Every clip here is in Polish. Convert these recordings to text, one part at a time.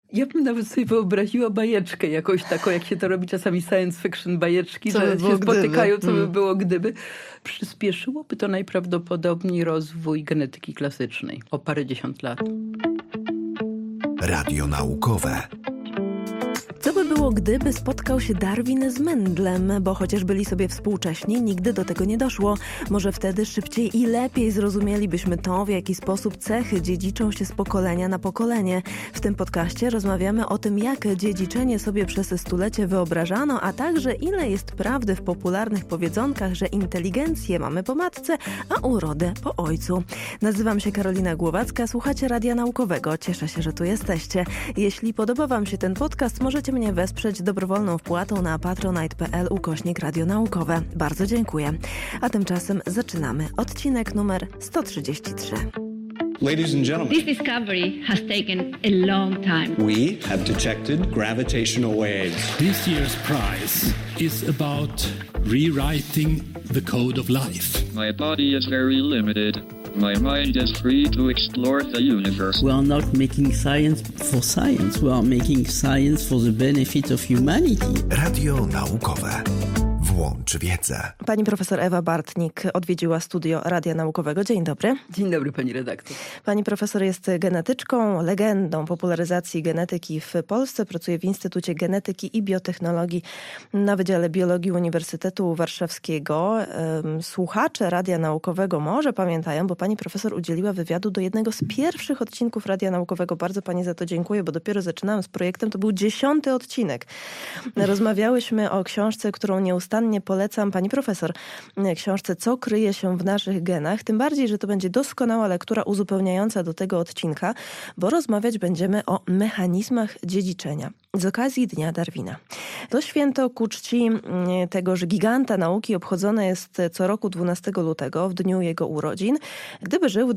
Ja bym nawet sobie wyobraziła bajeczkę jakąś taką, jak się to robi czasami science fiction bajeczki, co że by się spotykają, gdyby. co by było gdyby. Przyspieszyłoby to najprawdopodobniej rozwój genetyki klasycznej o parędziesiąt lat. Radio naukowe. Co by było, gdyby spotkał się Darwin z Mendlem, bo chociaż byli sobie współcześni, nigdy do tego nie doszło. Może wtedy szybciej i lepiej zrozumielibyśmy to, w jaki sposób cechy dziedziczą się z pokolenia na pokolenie. W tym podcaście rozmawiamy o tym, jak dziedziczenie sobie przez stulecie wyobrażano, a także ile jest prawdy w popularnych powiedzonkach, że inteligencję mamy po matce, a urodę po ojcu. Nazywam się Karolina Głowacka, słuchacie Radia Naukowego. Cieszę się, że tu jesteście. Jeśli podoba Wam się ten podcast, możecie mnie wesprzeć dobrowolną wpłatą na patronite.pl/radionaukowe. Bardzo dziękuję. A tymczasem zaczynamy odcinek numer 133. Ladies and gentlemen, This discovery has taken a long time. we have detected gravitational waves. This year's prize is about rewriting the code of life. My body is very limited. My mind is free to explore the universe. We are not making science for science. We are making science for the benefit of humanity. Radio naukowe. Włącz wiedzę. Pani profesor Ewa Bartnik odwiedziła studio Radia Naukowego. Dzień dobry. Dzień dobry, pani redaktor. Pani profesor jest genetyczką, legendą popularyzacji genetyki w Polsce. Pracuje w Instytucie Genetyki i Biotechnologii na Wydziale Biologii Uniwersytetu Warszawskiego. Słuchacze Radia Naukowego może pamiętają, bo pani profesor udzieliła wywiadu do jednego z pierwszych odcinków Radia Naukowego. Bardzo pani za to dziękuję, bo dopiero zaczynałam z projektem. To był 10. odcinek. Rozmawiałyśmy o książce, którą nieustannie polecam pani profesor, książce Co kryje się w naszych genach. Tym bardziej, że to będzie doskonała lektura uzupełniająca do tego odcinka, bo rozmawiać będziemy o mechanizmach dziedziczenia z okazji Dnia Darwina. To święto ku czci tegoż giganta nauki obchodzone jest co roku 12 lutego, w dniu jego urodzin. Gdyby żył w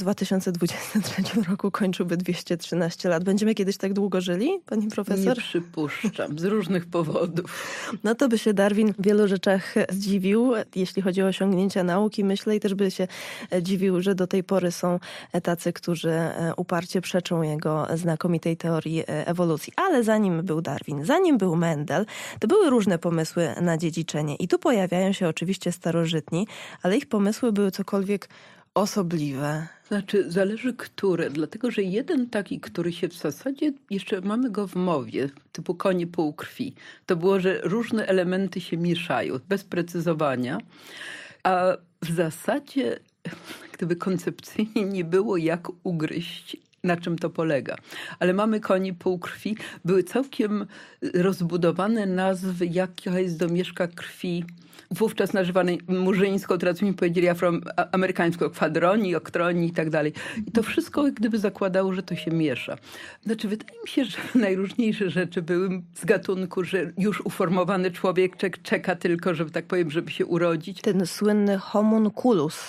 2023 roku, kończyłby 213 lat. Będziemy kiedyś tak długo żyli, pani profesor? Nie przypuszczam, z różnych powodów. No to by się Darwin w wielu rzeczach zdziwił, jeśli chodzi o osiągnięcia nauki, myślę, i też by się dziwił, że do tej pory są tacy, którzy uparcie przeczą jego znakomitej teorii ewolucji. Ale zanim był Darwin, zanim był Mendel, to były różne pomysły na dziedziczenie. I tu pojawiają się oczywiście starożytni, ale ich pomysły były cokolwiek osobliwe. Znaczy, zależy które, dlatego że jeden taki, który się w zasadzie, jeszcze mamy go w mowie, typu konie półkrwi, to było, że różne elementy się mieszają, bez precyzowania, a w zasadzie gdyby koncepcyjnie nie było jak ugryźć, na czym to polega. Ale mamy konie półkrwi, były całkiem rozbudowane nazwy, jaka jest domieszka krwi, wówczas nazywanej murzyńską, teraz mi powiedzieli afroamerykańską, kwadronii, oktronii i tak dalej. I to wszystko jak gdyby zakładało, że to się miesza. Znaczy, wydaje mi się, że najróżniejsze rzeczy były z gatunku, że już uformowany człowiek czeka tylko, żeby tak powiem, żeby się urodzić. Ten słynny homunculus.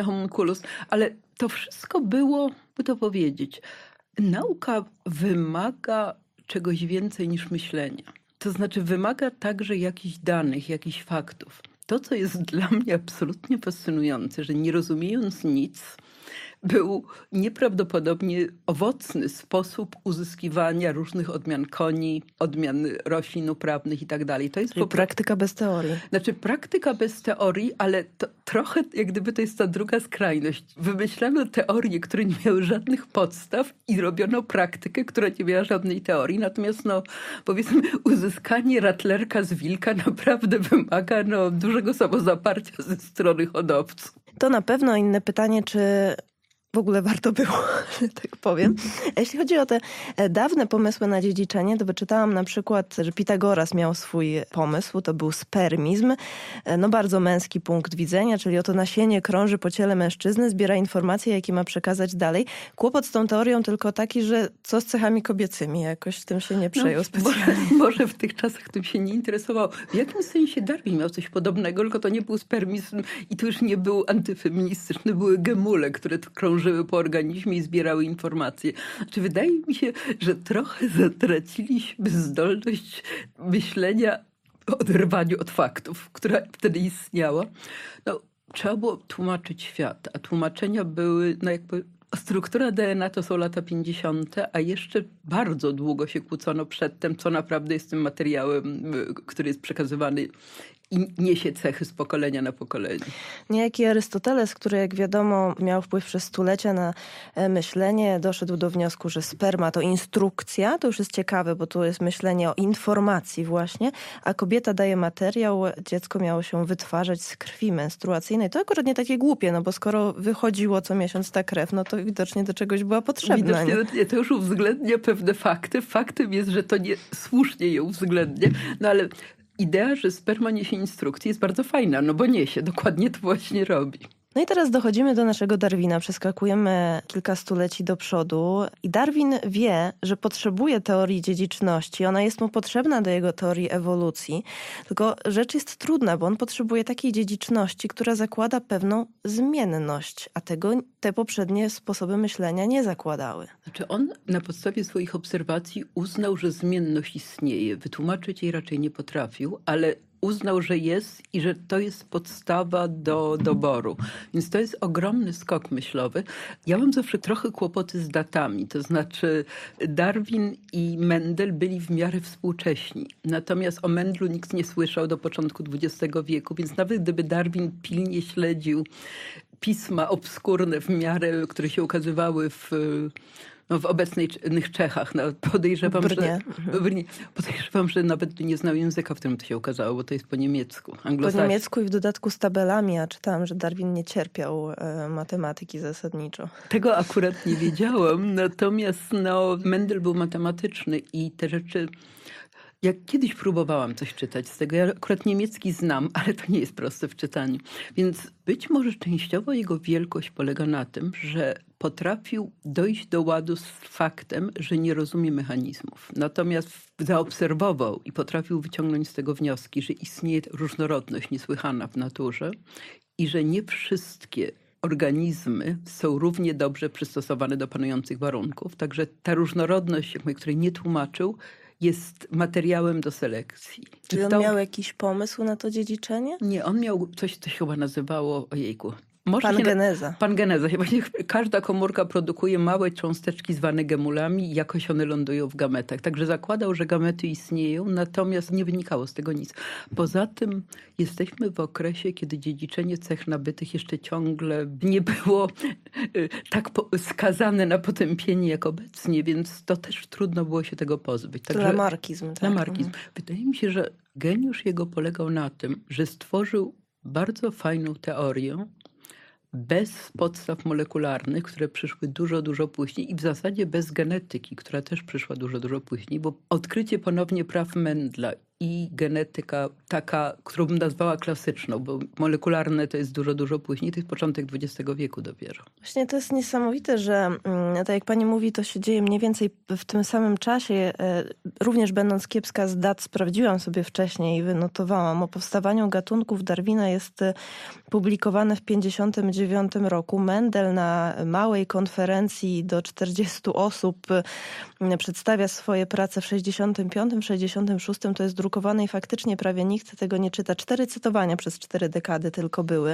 Ale to wszystko było, by to powiedzieć, nauka wymaga czegoś więcej niż myślenia. To znaczy wymaga także jakichś danych, jakichś faktów. To, co jest dla mnie absolutnie fascynujące, że nie rozumiejąc nic, był nieprawdopodobnie owocny sposób uzyskiwania różnych odmian koni, odmian roślin uprawnych i tak dalej. To jest praktyka bez teorii. Znaczy praktyka bez teorii, ale to trochę jak gdyby to jest ta druga skrajność. Wymyślano teorie, które nie miały żadnych podstaw i robiono praktykę, która nie miała żadnej teorii. Natomiast powiedzmy uzyskanie ratlerka z wilka naprawdę wymaga dużego samozaparcia ze strony hodowców. To na pewno. Inne pytanie, czy w ogóle warto było, że tak powiem. Jeśli chodzi o te dawne pomysły na dziedziczenie, to wyczytałam na przykład, że Pitagoras miał swój pomysł, to był spermizm. Bardzo męski punkt widzenia, czyli oto nasienie krąży po ciele mężczyzny, zbiera informacje, jakie ma przekazać dalej. Kłopot z tą teorią tylko taki, że co z cechami kobiecymi? Jakoś tym się nie przejął specjalnie. Może w tych czasach tym się nie interesował. W jakim sensie Darwin miał coś podobnego, tylko to nie był spermizm i tu już nie był antyfeministyczny, były gemule, które krążyły po organizmie i zbierały informacje. Znaczy, wydaje mi się, że trochę zatraciliśmy zdolność myślenia o oderwaniu od faktów, która wtedy istniała. Trzeba było tłumaczyć świat, a tłumaczenia były jakby Struktura DNA to są lata 50., a jeszcze bardzo długo się kłócono przedtem, co naprawdę jest tym materiałem, który jest przekazywany i niesie cechy z pokolenia na pokolenie. Niejaki Arystoteles, który jak wiadomo miał wpływ przez stulecia na myślenie, doszedł do wniosku, że sperma to instrukcja. To już jest ciekawe, bo tu jest myślenie o informacji właśnie, a kobieta daje materiał, dziecko miało się wytwarzać z krwi menstruacyjnej. To akurat nie takie głupie, no bo skoro wychodziło co miesiąc ta krew, no to widocznie do czegoś była potrzebna. Widocznie to już uwzględnia pewne fakty. Faktem jest, że to nie słusznie je uwzględnia, no ale idea, że sperma niesie instrukcję jest bardzo fajna, no bo niesie, dokładnie to właśnie robi. No i teraz dochodzimy do naszego Darwina, przeskakujemy kilka stuleci do przodu i Darwin wie, że potrzebuje teorii dziedziczności. Ona jest mu potrzebna do jego teorii ewolucji, tylko rzecz jest trudna, bo on potrzebuje takiej dziedziczności, która zakłada pewną zmienność, a tego te poprzednie sposoby myślenia nie zakładały. Znaczy on na podstawie swoich obserwacji uznał, że zmienność istnieje. Wytłumaczyć jej raczej nie potrafił, ale uznał, że jest i że to jest podstawa do doboru. Więc to jest ogromny skok myślowy. Ja mam zawsze trochę kłopoty z datami. To znaczy Darwin i Mendel byli w miarę współcześni. Natomiast o Mendlu nikt nie słyszał do początku XX wieku, więc nawet gdyby Darwin pilnie śledził pisma obskurne w miarę, które się ukazywały w obecnych Czechach. No, podejrzewam, że nawet nie znał języka, w którym to się ukazało, bo to jest po niemiecku. Po niemiecku i w dodatku z tabelami. Ja czytałam, że Darwin nie cierpiał matematyki zasadniczo. Tego akurat nie wiedziałam, natomiast Mendel był matematyczny i te rzeczy... Ja kiedyś próbowałam coś czytać z tego. Ja akurat niemiecki znam, ale to nie jest proste w czytaniu. Więc być może częściowo jego wielkość polega na tym, że potrafił dojść do ładu z faktem, że nie rozumie mechanizmów. Natomiast zaobserwował i potrafił wyciągnąć z tego wnioski, że istnieje różnorodność niesłychana w naturze i że nie wszystkie organizmy są równie dobrze przystosowane do panujących warunków. Także ta różnorodność, której nie tłumaczył, jest materiałem do selekcji. Czy on miał jakiś pomysł na to dziedziczenie? Nie, on miał coś, co się chyba nazywało, Pangeneza. Pangeneza. Właśnie każda komórka produkuje małe cząsteczki zwane gemulami i jakoś one lądują w gametach. Także zakładał, że gamety istnieją, natomiast nie wynikało z tego nic. Poza tym jesteśmy w okresie, kiedy dziedziczenie cech nabytych jeszcze ciągle nie było tak skazane na potępienie jak obecnie, więc to też trudno było się tego pozbyć. Także lamarkizm. Tak? Lamarkizm. Wydaje mi się, że geniusz jego polegał na tym, że stworzył bardzo fajną teorię, bez podstaw molekularnych, które przyszły dużo później i w zasadzie bez genetyki, która też przyszła dużo później, bo odkrycie ponownie praw Mendla i genetyka taka, którą bym nazwała klasyczną, bo molekularne to jest dużo później, to jest początek XX wieku dopiero. Właśnie to jest niesamowite, że tak jak pani mówi, to się dzieje mniej więcej w tym samym czasie. Również będąc kiepska z dat, sprawdziłam sobie wcześniej i wynotowałam. O powstawaniu gatunków Darwina jest publikowane w 1959 roku. Mendel na małej konferencji do 40 osób przedstawia swoje prace w 65, 66. To jest drukowane i faktycznie prawie nikt tego nie czyta. 4 cytowania przez 4 dekady tylko były.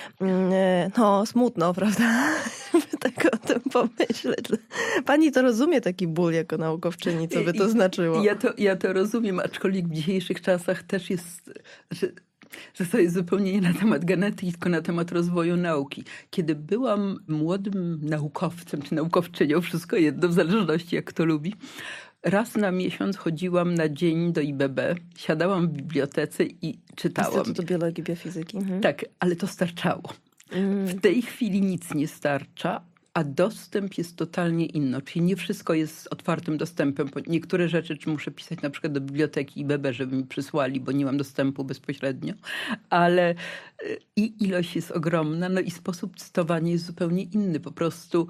No, smutno, prawda? Tak o tym pomyśleć. Pani to rozumie taki ból jako naukowczyni, co by to znaczyło? Ja to rozumiem, aczkolwiek w dzisiejszych czasach też jest... że to jest zupełnie nie na temat genetyki, tylko na temat rozwoju nauki. Kiedy byłam młodym naukowcem czy naukowczynią, wszystko jedno, w zależności jak kto lubi, raz na miesiąc chodziłam na dzień do IBB, siadałam w bibliotece i czytałam. Instytutu Biologii, Biofizyki. Tak, ale to starczało. W tej chwili nic nie starcza, a dostęp jest totalnie inny. Czyli nie wszystko jest z otwartym dostępem. Niektóre rzeczy muszę pisać na przykład do biblioteki IBB, żeby mi przysłali, bo nie mam dostępu bezpośrednio. Ale i ilość jest ogromna, i sposób cytowania jest zupełnie inny. Po prostu,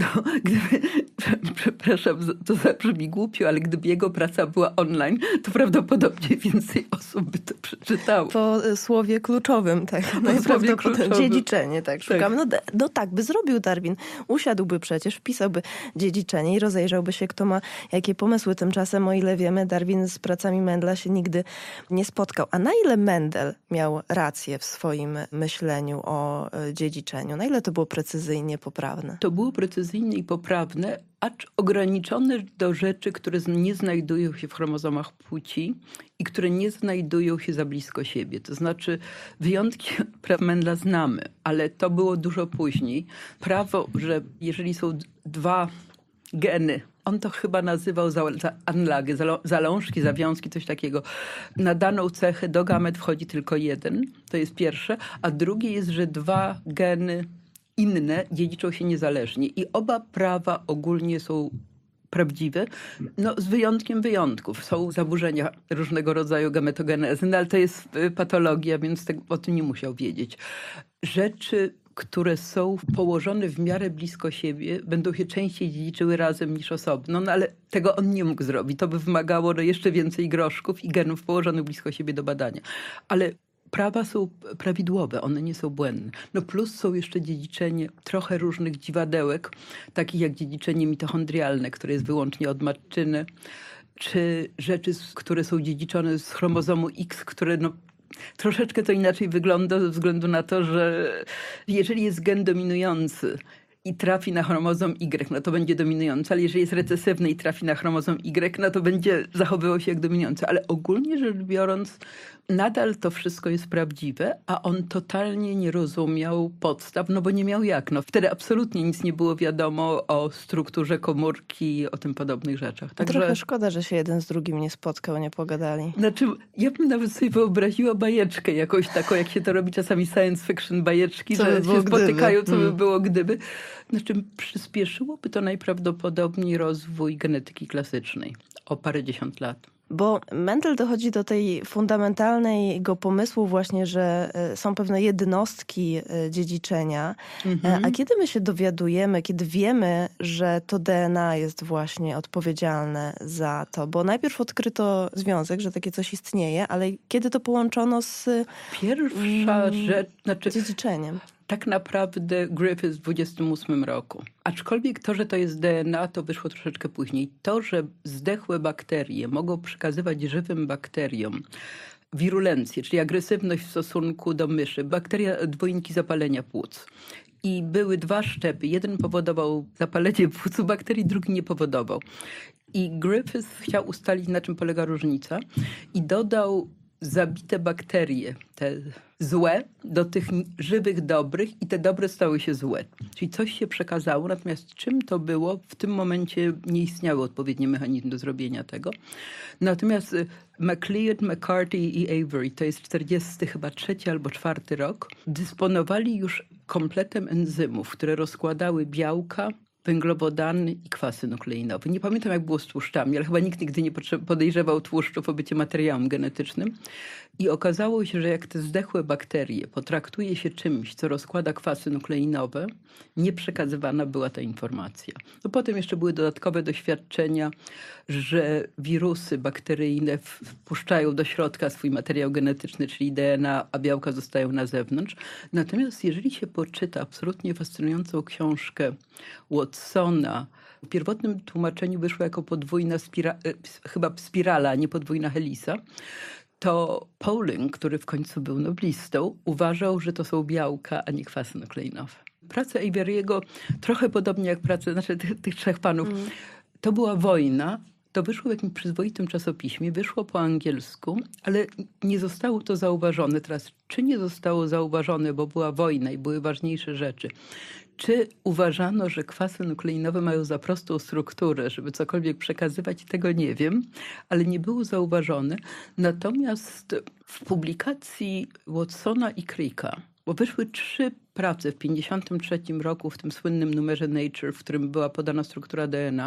przepraszam, to zabrzmi głupio, ale gdyby jego praca była online, to prawdopodobnie więcej osób by to przeczytało. Po słowie kluczowym, tak. Po słowie kluczowym. Dziedziczenie, tak. Szukamy. Tak. No tak, by zrobił Darwin. usiadłby przecież, wpisałby dziedziczenie i rozejrzałby się, kto ma jakie pomysły. Tymczasem, o ile wiemy, Darwin z pracami Mendela się nigdy nie spotkał. A na ile Mendel miał rację w swoim myśleniu o dziedziczeniu? Na ile to było precyzyjnie poprawne? To było precyzyjne i poprawne, acz ograniczone do rzeczy, które nie znajdują się w chromozomach płci i które nie znajdują się za blisko siebie. To znaczy wyjątki praw Mendela znamy, ale to było dużo później. Prawo, że jeżeli są dwa geny, on to chyba nazywał anlage, zalążki, zawiązki, coś takiego. Na daną cechę do gamet wchodzi tylko jeden, to jest pierwsze, a drugie jest, że dwa geny inne dziedziczą się niezależnie i oba prawa ogólnie są prawdziwe, no z wyjątkiem wyjątków. Są zaburzenia różnego rodzaju gametogenezy, no ale to jest patologia, więc o tym nie musiał wiedzieć. Rzeczy, które są położone w miarę blisko siebie, będą się częściej dziedziczyły razem niż osobno, no ale tego on nie mógł zrobić. To by wymagało jeszcze więcej groszków i genów położonych blisko siebie do badania. Ale prawa są prawidłowe, one nie są błędne. No plus są jeszcze dziedziczenie trochę różnych dziwadełek, takich jak dziedziczenie mitochondrialne, które jest wyłącznie od matczyny, czy rzeczy, które są dziedziczone z chromozomu X, które troszeczkę to inaczej wygląda ze względu na to, że jeżeli jest gen dominujący i trafi na chromozom Y, no to będzie dominujący, ale jeżeli jest recesywny i trafi na chromozom Y, no to będzie zachowywał się jak dominujący. Ale ogólnie rzecz biorąc, nadal to wszystko jest prawdziwe, a on totalnie nie rozumiał podstaw, no bo nie miał jak. No, wtedy absolutnie nic nie było wiadomo o strukturze komórki i o tym podobnych rzeczach. Także trochę szkoda, że się jeden z drugim nie spotkał, nie pogadali. Znaczy, ja bym nawet sobie wyobraziła bajeczkę jakąś taką, jak się to robi czasami science fiction bajeczki, co że by się spotykają, gdyby. co by było gdyby. Znaczy, przyspieszyłoby to najprawdopodobniej rozwój genetyki klasycznej o parędziesiąt lat. Bo Mendel dochodzi do tej fundamentalnego pomysłu właśnie, że są pewne jednostki dziedziczenia. A kiedy my się dowiadujemy, kiedy wiemy, że to DNA jest właśnie odpowiedzialne za to? Bo najpierw odkryto związek, że takie coś istnieje, ale kiedy to połączono z Pierwsza rzecz, dziedziczeniem? Tak naprawdę Griffith w 28 roku. Aczkolwiek to, że to jest DNA, to wyszło troszeczkę później. To, że zdechłe bakterie mogą przekazywać żywym bakteriom wirulencję, czyli agresywność w stosunku do myszy, bakteria dwójki zapalenia płuc. I były dwa szczepy. Jeden powodował zapalenie płuc bakterii, drugi nie powodował. I Griffith chciał ustalić, na czym polega różnica i dodał zabite bakterie, te złe, do tych żywych dobrych i te dobre stały się złe. Czyli coś się przekazało, natomiast czym to było, w tym momencie nie istniały odpowiednie mechanizmy do zrobienia tego. Natomiast MacLeod, McCarthy i Avery, to jest 43 albo 4 rok, dysponowali już kompletem enzymów, które rozkładały białka, węglowodany i kwasy nukleinowe. Nie pamiętam, jak było z tłuszczami, ale chyba nikt nigdy nie podejrzewał tłuszczów o bycie materiałem genetycznym. I okazało się, że jak te zdechłe bakterie potraktuje się czymś, co rozkłada kwasy nukleinowe, nieprzekazywana była ta informacja. No potem jeszcze były dodatkowe doświadczenia, że wirusy bakteryjne wpuszczają do środka swój materiał genetyczny, czyli DNA, a białka zostają na zewnątrz. Natomiast jeżeli się poczyta absolutnie fascynującą książkę Watsona, w pierwotnym tłumaczeniu wyszło jako podwójna chyba spirala, a nie podwójna helisa, to Pauling, który w końcu był noblistą, uważał, że to są białka, a nie kwasy nukleinowe. Praca Avery'ego, trochę podobnie jak praca tych trzech panów, to była wojna. To wyszło w jakimś przyzwoitym czasopiśmie, wyszło po angielsku, ale nie zostało to zauważone. Teraz, czy nie zostało zauważone, bo była wojna i były ważniejsze rzeczy, czy uważano, że kwasy nukleinowe mają za prostą strukturę, żeby cokolwiek przekazywać, tego nie wiem, ale nie było zauważone. Natomiast w publikacji Watsona i Cricka, bo wyszły 3 prace w 1953 roku w tym słynnym numerze Nature, w którym była podana struktura DNA,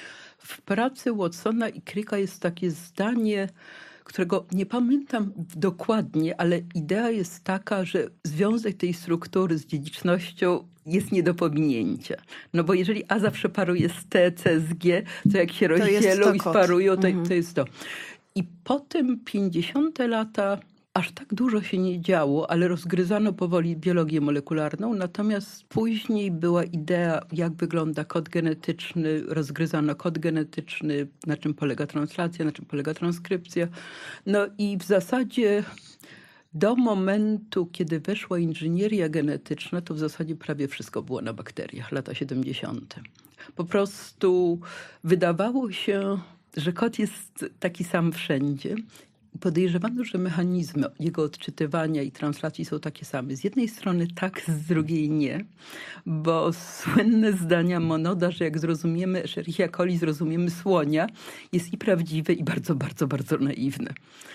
w pracy Watsona i Cricka jest takie zdanie, którego nie pamiętam dokładnie, ale idea jest taka, że związek tej struktury z dziedzicznością jest nie do pominięcia. No bo jeżeli A zawsze paruje z T, C z G, to jak się rozdzielą i sparują, to jest to. I potem 50 lata aż tak dużo się nie działo, ale rozgryzano powoli biologię molekularną, natomiast później była idea, jak wygląda kod genetyczny, rozgryzano kod genetyczny, na czym polega translacja, na czym polega transkrypcja. No i w zasadzie do momentu, kiedy weszła inżynieria genetyczna, to w zasadzie prawie wszystko było na bakteriach, lata 70. Po prostu wydawało się, że kod jest taki sam wszędzie. Podejrzewano, że mechanizmy jego odczytywania i translacji są takie same. Z jednej strony tak, z drugiej nie, bo słynne zdania Monoda, że jak zrozumiemy Escherichia coli, zrozumiemy słonia, jest i prawdziwe, i bardzo, bardzo, bardzo naiwne.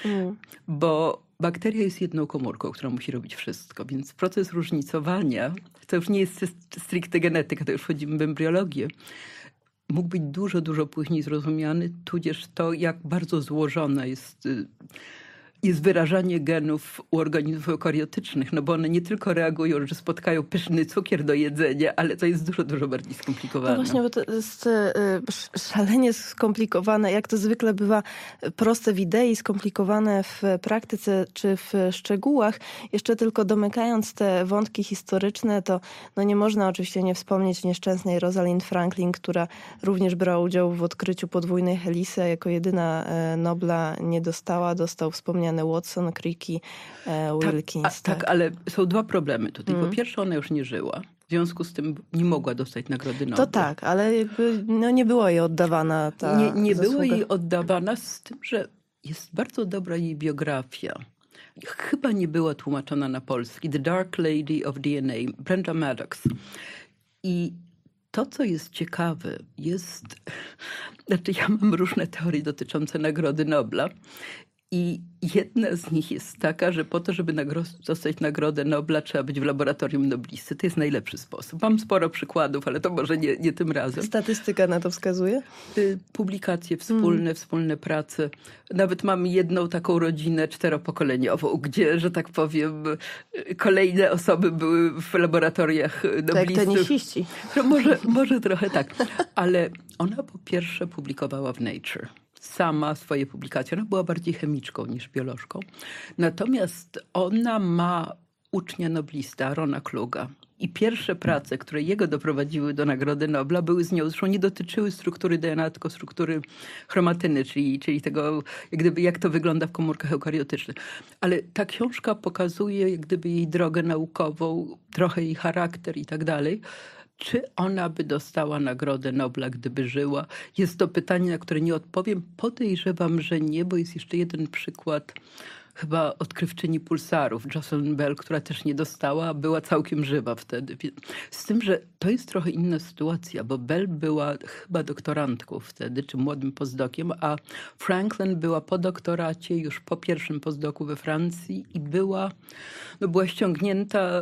Bo bakteria jest jedną komórką, która musi robić wszystko, więc proces różnicowania, to już nie jest stricte genetyka, to już wchodzimy w embriologię, mógł być dużo, dużo później zrozumiany, tudzież to, jak bardzo złożone jest wyrażanie genów u organizmów eukariotycznych, no bo one nie tylko reagują, że spotkają pyszny cukier do jedzenia, ale to jest dużo, dużo bardziej skomplikowane. No właśnie, bo to jest szalenie skomplikowane, jak to zwykle bywa, proste w idei, skomplikowane w praktyce czy w szczegółach. Jeszcze tylko domykając te wątki historyczne, to no nie można oczywiście nie wspomnieć nieszczęsnej Rosalind Franklin, która również brała udział w odkryciu podwójnej helisy, a jako jedyna Nobla nie dostała. Dostał wspomniany Watson, Cricky, Wilkins. Tak, ale są dwa problemy tutaj. Po pierwsze, ona już nie żyła. W związku z tym nie mogła dostać Nagrody Nobla. To tak, ale jakby nie była jej oddawana ta Nie zasługa. była jej oddawana, z tym, że jest bardzo dobra jej biografia. Chyba nie była tłumaczona na polski. The Dark Lady of DNA, Brenda Maddox. I to, co jest ciekawe, znaczy ja mam różne teorie dotyczące Nagrody Nobla. I jedna z nich jest taka, że po to, żeby dostać Nagrodę Nobla, trzeba być w laboratorium noblisty. To jest najlepszy sposób. Mam sporo przykładów, ale to może nie tym razem. Statystyka na to wskazuje? Publikacje wspólne prace. Nawet mam jedną taką rodzinę 4-pokoleniową, gdzie, że tak powiem, kolejne osoby były w laboratoriach noblistów. Tak, tenisiści. Może trochę tak. Ale ona po pierwsze publikowała w Nature. Sama swoje publikacje. Ona była bardziej chemiczką niż biolożką. Natomiast ona ma ucznia noblista, Arona Kluga. I pierwsze prace, które jego doprowadziły do Nagrody Nobla, były z nią, zresztą nie dotyczyły struktury DNA, tylko struktury chromatyny, czyli tego, jak to wygląda w komórkach eukariotycznych. Ale ta książka pokazuje jak gdyby jej drogę naukową, trochę jej charakter i tak dalej. Czy ona by dostała Nagrodę Nobla, gdyby żyła? Jest to pytanie, na które nie odpowiem. Podejrzewam, że nie, bo jest jeszcze jeden przykład chyba odkrywczyni pulsarów, Jocelyn Bell, która też nie dostała, a była całkiem żywa wtedy. Z tym, że to jest trochę inna sytuacja, bo Bell była chyba doktorantką wtedy, czy młodym postdokiem, a Franklin była po doktoracie, już po pierwszym postdoku we Francji i była ściągnięta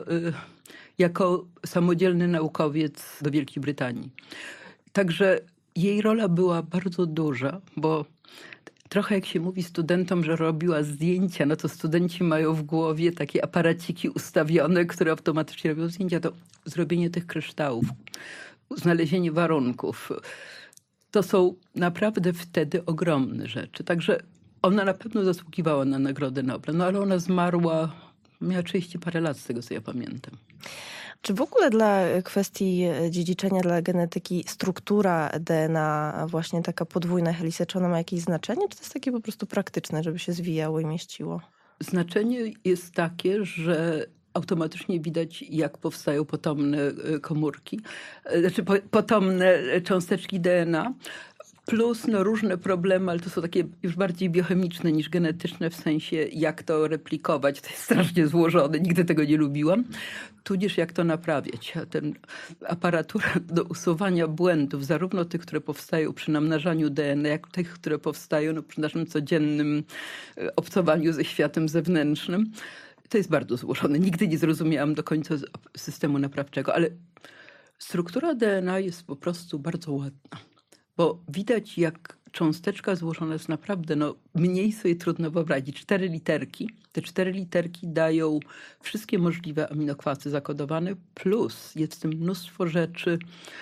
jako samodzielny naukowiec do Wielkiej Brytanii. Także jej rola była bardzo duża, bo trochę jak się mówi studentom, że robiła zdjęcia, no to studenci mają w głowie takie aparaciki ustawione, które automatycznie robią zdjęcia. To zrobienie tych kryształów, znalezienie warunków, to są naprawdę wtedy ogromne rzeczy. Także ona na pewno zasługiwała na Nagrodę Nobla, no ale ona zmarła, miała 30 parę lat z tego, co ja pamiętam. Czy w ogóle dla kwestii dziedziczenia, dla genetyki struktura DNA, właśnie taka podwójna helisa, czy ona ma jakieś znaczenie? Czy to jest takie po prostu praktyczne, żeby się zwijało i mieściło? Znaczenie jest takie, że automatycznie widać, jak powstają potomne komórki, znaczy potomne cząsteczki DNA. Plus różne problemy, ale to są takie już bardziej biochemiczne niż genetyczne, w sensie jak to replikować. To jest strasznie złożone, nigdy tego nie lubiłam. Tudzież jak to naprawiać. Aparatura do usuwania błędów, zarówno tych, które powstają przy namnażaniu DNA, jak tych, które powstają przy naszym codziennym obcowaniu ze światem zewnętrznym. To jest bardzo złożone. Nigdy nie zrozumiałam do końca systemu naprawczego, ale struktura DNA jest po prostu bardzo ładna. Bo widać, jak cząsteczka złożona jest naprawdę, mniej sobie trudno wyobrazić. 4 literki. Te 4 literki dają wszystkie możliwe aminokwasy zakodowane, plus jest w tym mnóstwo rzeczy,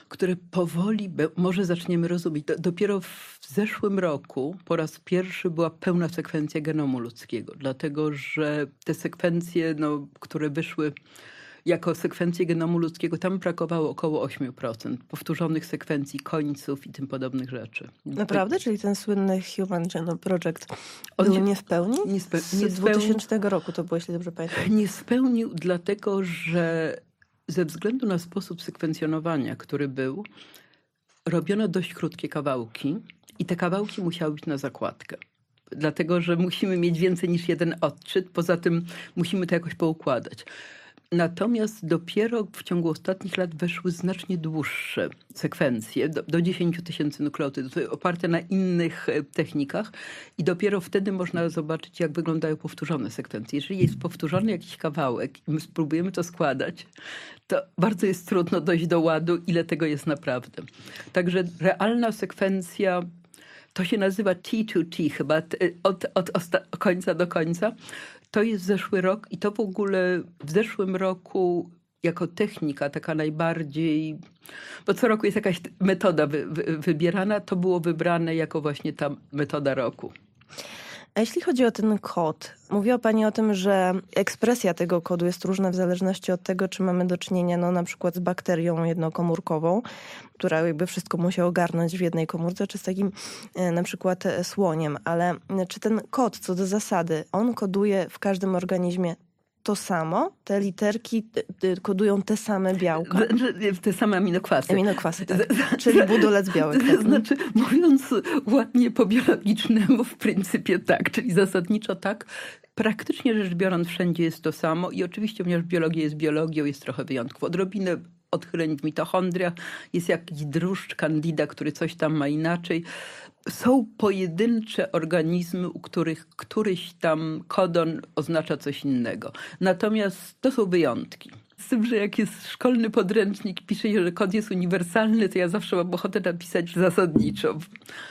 które powoli może zaczniemy rozumieć. Dopiero w zeszłym roku po raz pierwszy była pełna sekwencja genomu ludzkiego, dlatego że te sekwencje, które wyszły jako sekwencje genomu ludzkiego, tam brakowało około 8% powtórzonych sekwencji końców i tym podobnych rzeczy. Naprawdę? Czyli ten słynny Human Genome Project był nie w pełni? Z 2000 roku to było, jeśli dobrze pamiętam. Nie spełnił, dlatego że ze względu na sposób sekwencjonowania, który był, robiono dość krótkie kawałki i te kawałki musiały być na zakładkę. Dlatego, że musimy mieć więcej niż jeden odczyt, poza tym musimy to jakoś poukładać. Natomiast dopiero w ciągu ostatnich lat weszły znacznie dłuższe sekwencje, do 10 000 nukleotydów, oparte na innych technikach i dopiero wtedy można zobaczyć, jak wyglądają powtórzone sekwencje. Jeżeli jest powtórzony jakiś kawałek i my spróbujemy to składać, to bardzo jest trudno dojść do ładu, ile tego jest naprawdę. Także realna sekwencja, to się nazywa T2T chyba, od końca do końca. To jest zeszły rok i to w ogóle w zeszłym roku jako technika taka najbardziej, bo co roku jest jakaś metoda wybierana, to było wybrane jako właśnie ta metoda roku. A jeśli chodzi o ten kod, mówiła Pani o tym, że ekspresja tego kodu jest różna w zależności od tego, czy mamy do czynienia na przykład z bakterią jednokomórkową, która jakby wszystko musi ogarnąć w jednej komórce, czy z takim na przykład słoniem. Ale czy ten kod co do zasady, on koduje w każdym organizmie to samo? Te literki kodują te same białka? Te same aminokwasy. Aminokwasy, tak. Czyli budulec białek. Tak? Znaczy, mówiąc ładnie po biologicznemu, w pryncypie tak, czyli zasadniczo tak. Praktycznie rzecz biorąc wszędzie jest to samo i oczywiście, ponieważ biologia jest biologią, jest trochę wyjątków. Odrobinę odchyleń w mitochondriach, jest jakiś druszcz, candida, który coś tam ma inaczej. Są pojedyncze organizmy, u których któryś tam kodon oznacza coś innego. Natomiast to są wyjątki. Z tym, że jak jest szkolny podręcznik, pisze się, że kod jest uniwersalny, to ja zawsze mam ochotę napisać zasadniczo.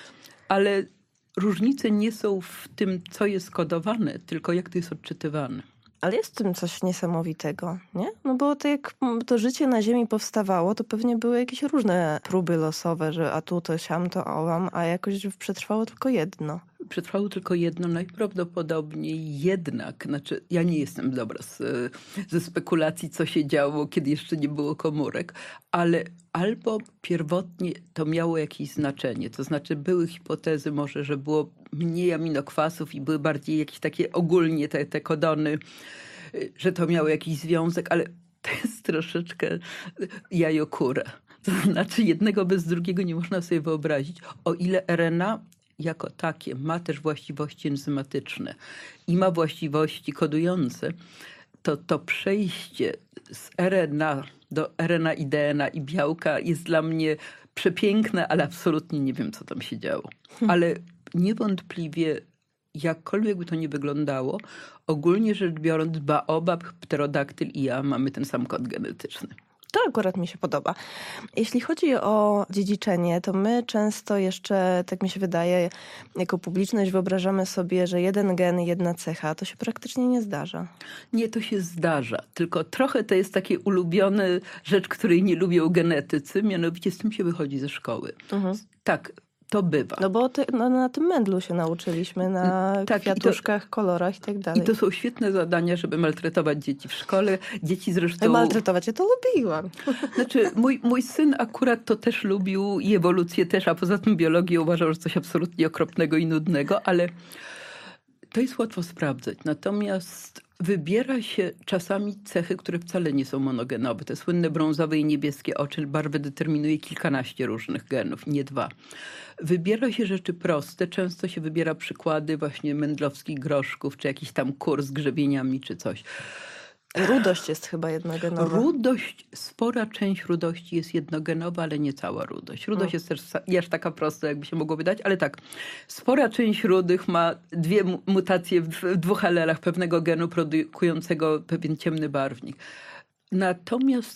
Ale różnice nie są w tym, co jest kodowane, tylko jak to jest odczytywane. Ale jest w tym coś niesamowitego, nie? No bo to jak to życie na Ziemi powstawało, to pewnie były jakieś różne próby losowe, że a tu to siam, to ołam, a jakoś przetrwało tylko jedno. Przetrwało tylko jedno, najprawdopodobniej jednak, znaczy ja nie jestem dobra ze spekulacji, co się działo, kiedy jeszcze nie było komórek, ale albo pierwotnie to miało jakieś znaczenie, to znaczy były hipotezy może, że było mniej aminokwasów i były bardziej jakieś takie ogólnie te kodony, że to miało jakiś związek, ale to jest troszeczkę jajokura. To znaczy jednego bez drugiego nie można sobie wyobrazić, o ile RNA jako takie ma też właściwości enzymatyczne i ma właściwości kodujące, to przejście z RNA do RNA i DNA i białka jest dla mnie przepiękne, ale absolutnie nie wiem, co tam się działo. Ale niewątpliwie, jakkolwiek by to nie wyglądało, ogólnie rzecz biorąc, baobab, pterodaktyl i ja mamy ten sam kod genetyczny. To akurat mi się podoba. Jeśli chodzi o dziedziczenie, to my często jeszcze, tak mi się wydaje, jako publiczność wyobrażamy sobie, że jeden gen, jedna cecha. To się praktycznie nie zdarza. Nie, to się zdarza. Tylko trochę to jest takie ulubione rzecz, której nie lubią genetycy. Mianowicie z tym się wychodzi ze szkoły. Tak. To bywa. No bo na tym mędlu się nauczyliśmy, na kwiatuszkach, kolorach i tak dalej. I to są świetne zadania, żeby maltretować dzieci w szkole. Dzieci zresztą... Maltretować, ja to lubiłam. Znaczy, mój syn akurat to też lubił i ewolucję też, a poza tym biologię uważał, że coś absolutnie okropnego i nudnego, ale to jest łatwo sprawdzać. Natomiast wybiera się czasami cechy, które wcale nie są monogenowe. Te słynne brązowe i niebieskie oczy, barwę determinuje kilkanaście różnych genów, nie 2. Wybiera się rzeczy proste. Często się wybiera przykłady właśnie mendlowskich groszków, czy jakiś tam kur z grzebieniami, czy coś. Rudość jest chyba jednogenowa. Spora część rudości jest jednogenowa, ale nie cała rudość. Rudość jest też aż taka prosta, jakby się mogło wydać, ale tak, spora część rudych ma 2 mutacje w 2 alelach pewnego genu produkującego pewien ciemny barwnik. Natomiast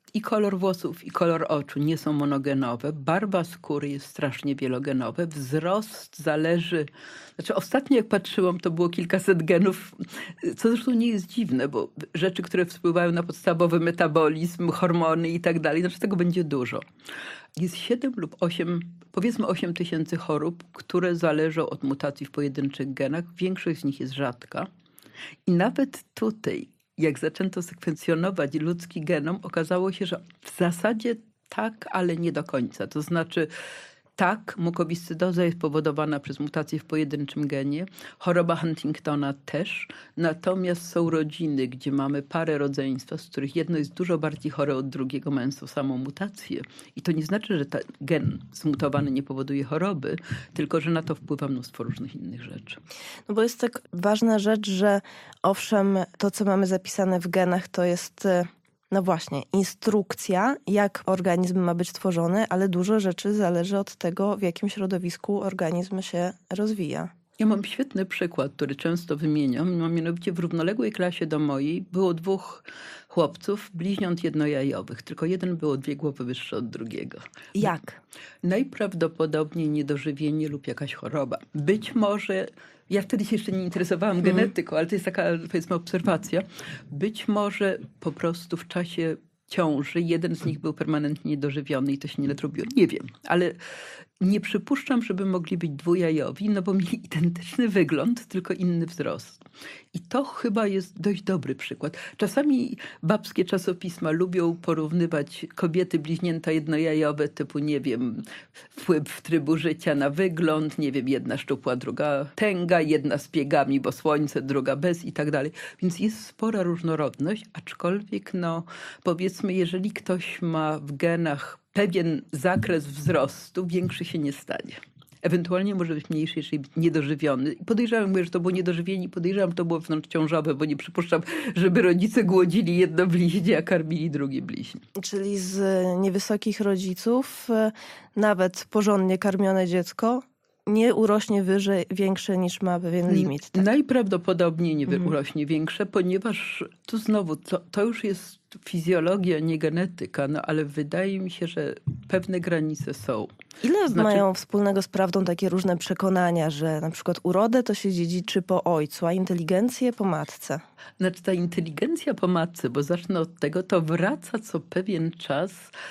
I kolor włosów, i kolor oczu nie są monogenowe. Barwa skóry jest strasznie wielogenowa. Wzrost zależy... Znaczy ostatnio jak patrzyłam, to było kilkaset genów, co zresztą nie jest dziwne, bo rzeczy, które wpływają na podstawowy metabolizm, hormony i tak dalej, znaczy tego będzie dużo. Jest 7 lub 8, powiedzmy 8 tysięcy chorób, które zależą od mutacji w pojedynczych genach. Większość z nich jest rzadka. I nawet tutaj, jak zaczęto sekwencjonować ludzki genom, okazało się, że w zasadzie tak, ale nie do końca. To znaczy tak, mukowiscydoza jest powodowana przez mutację w pojedynczym genie, choroba Huntingtona też, natomiast są rodziny, gdzie mamy parę rodzeństwa, z których jedno jest dużo bardziej chore od drugiego, mając tą samą mutację. I to nie znaczy, że ten gen zmutowany nie powoduje choroby, tylko że na to wpływa mnóstwo różnych innych rzeczy. No bo jest tak ważna rzecz, że owszem, to co mamy zapisane w genach to jest... No właśnie, instrukcja, jak organizm ma być tworzony, ale dużo rzeczy zależy od tego, w jakim środowisku organizm się rozwija. Ja mam świetny przykład, który często wymieniam. Mianowicie w równoległej klasie do mojej było 2 chłopców, bliźniąt jednojajowych. Tylko jeden był o 2 głowy wyższy od drugiego. Jak? Najprawdopodobniej niedożywienie lub jakaś choroba. Być może... Ja wtedy się jeszcze nie interesowałam genetyką, ale to jest taka, powiedzmy, obserwacja. Być może po prostu w czasie ciąży jeden z nich był permanentnie niedożywiony i to się nie nadrobiło. Nie wiem, ale nie przypuszczam, żeby mogli być dwujajowi, no bo mieli identyczny wygląd, tylko inny wzrost. I to chyba jest dość dobry przykład. Czasami babskie czasopisma lubią porównywać kobiety bliźnięta jednojajowe typu, nie wiem, wpływ trybu życia na wygląd, nie wiem, jedna szczupła, druga tęga, jedna z piegami, bo słońce, druga bez i tak dalej. Więc jest spora różnorodność, aczkolwiek no powiedzmy, jeżeli ktoś ma w genach pewien zakres wzrostu, większy się nie stanie. Ewentualnie może być mniejszy, jeżeli niedożywiony. I podejrzewam, mówię, że to było niedożywienie, podejrzewam, że to było wewnątrzciążowe, bo nie przypuszczam, żeby rodzice głodzili jedno bliźnie, a karmili drugie bliźnie. Czyli z niewysokich rodziców nawet porządnie karmione dziecko nie urośnie wyżej, większe niż ma pewien limit. Tak? Najprawdopodobniej nie urośnie większe, ponieważ tu znowu to już jest fizjologia, nie genetyka, no ale wydaje mi się, że pewne granice są. Ile mają wspólnego z prawdą takie różne przekonania, że na przykład urodę to się dziedziczy po ojcu, a inteligencję po matce? Znaczy ta inteligencja po matce, bo zacznę od tego, to wraca co pewien czas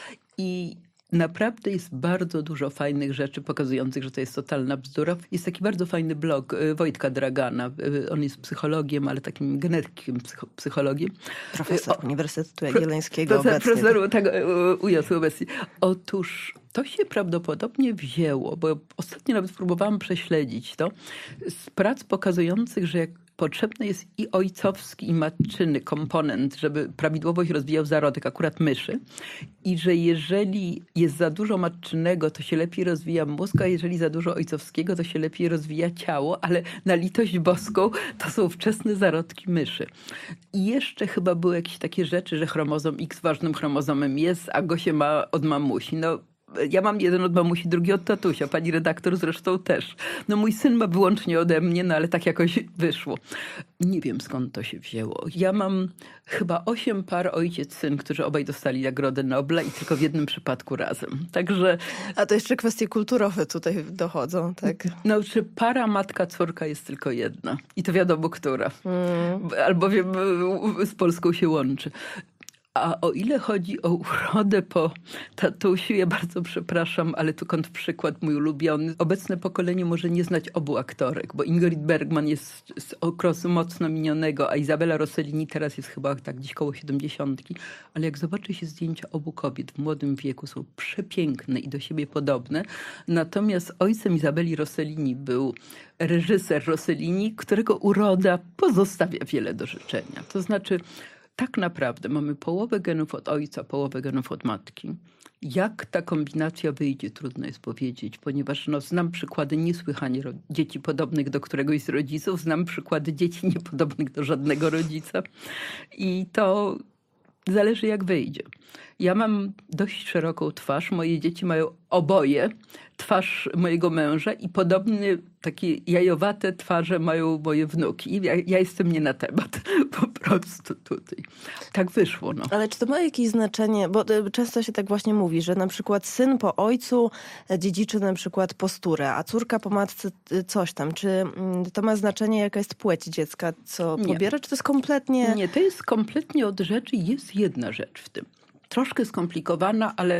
i naprawdę jest bardzo dużo fajnych rzeczy pokazujących, że to jest totalna bzdura. Jest taki bardzo fajny blog Wojtka Dragana. On jest psychologiem, ale takim genetykiem psychologiem. Profesor Uniwersytetu Jagiellońskiego obecnie. Profesor, tak uniosł obecnie. Otóż to się prawdopodobnie wzięło, bo ostatnio nawet próbowałam prześledzić to, z prac pokazujących, że jak potrzebny jest i ojcowski, i matczyny komponent, żeby prawidłowo się rozwijał zarodek, akurat myszy. I że jeżeli jest za dużo matczynego, to się lepiej rozwija mózg, a jeżeli za dużo ojcowskiego, to się lepiej rozwija ciało, ale na litość boską to są wczesne zarodki myszy. I jeszcze chyba były jakieś takie rzeczy, że chromozom X ważnym chromozomem jest, a go się ma od mamusi. No, ja mam jeden od mamusi, drugi od tatusia. Pani redaktor zresztą też. No mój syn ma wyłącznie ode mnie, no ale tak jakoś wyszło. Nie wiem skąd to się wzięło. Ja mam chyba 8 par ojciec-syn, którzy obaj dostali Nagrodę Nobla i tylko w jednym przypadku razem. Także... A to jeszcze kwestie kulturowe tutaj dochodzą, tak? No, czy para matka-córka jest tylko jedna. I to wiadomo, która. Albowiem z Polską się łączy. A o ile chodzi o urodę po tatusiu, ja bardzo przepraszam, ale tu kontrprzykład mój ulubiony. Obecne pokolenie może nie znać obu aktorek, bo Ingrid Bergman jest z okresu mocno minionego, a Izabela Rossellini teraz jest chyba tak gdzieś koło 70. Ale jak zobaczy się zdjęcia obu kobiet w młodym wieku, są przepiękne i do siebie podobne. Natomiast ojcem Izabeli Rossellini był reżyser Rossellini, którego uroda pozostawia wiele do życzenia. To znaczy... Tak naprawdę mamy połowę genów od ojca, połowę genów od matki. Jak ta kombinacja wyjdzie, trudno jest powiedzieć, ponieważ no, znam przykłady niesłychanie dzieci podobnych do któregoś z rodziców, znam przykłady dzieci niepodobnych do żadnego rodzica i to zależy jak wyjdzie. Ja mam dość szeroką twarz, moje dzieci mają oboje twarz mojego męża i podobnie takie jajowate twarze mają moje wnuki. Ja jestem nie na temat, po prostu tutaj. Tak wyszło, no. Ale czy to ma jakieś znaczenie, bo często się tak właśnie mówi, że na przykład syn po ojcu dziedziczy na przykład posturę, a córka po matce coś tam. Czy to ma znaczenie, jaka jest płeć dziecka, co pobiera, czy to jest kompletnie... Nie, to jest kompletnie od rzeczy. Jest jedna rzecz w tym. Troszkę skomplikowana, ale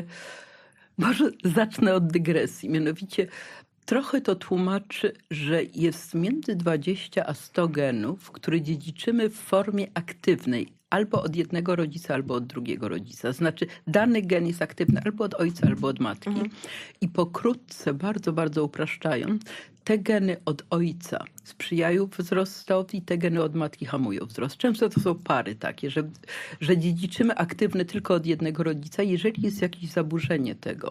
może zacznę od dygresji. Mianowicie trochę to tłumaczy, że jest między 20 a 100 genów, które dziedziczymy w formie aktywnej. Albo od jednego rodzica, albo od drugiego rodzica. Znaczy dany gen jest aktywny albo od ojca, albo od matki. I pokrótce, bardzo, bardzo upraszczając, te geny od ojca sprzyjają wzrostowi, te geny od matki hamują wzrost. Często to są pary takie, że dziedziczymy aktywne tylko od jednego rodzica. Jeżeli jest jakieś zaburzenie tego,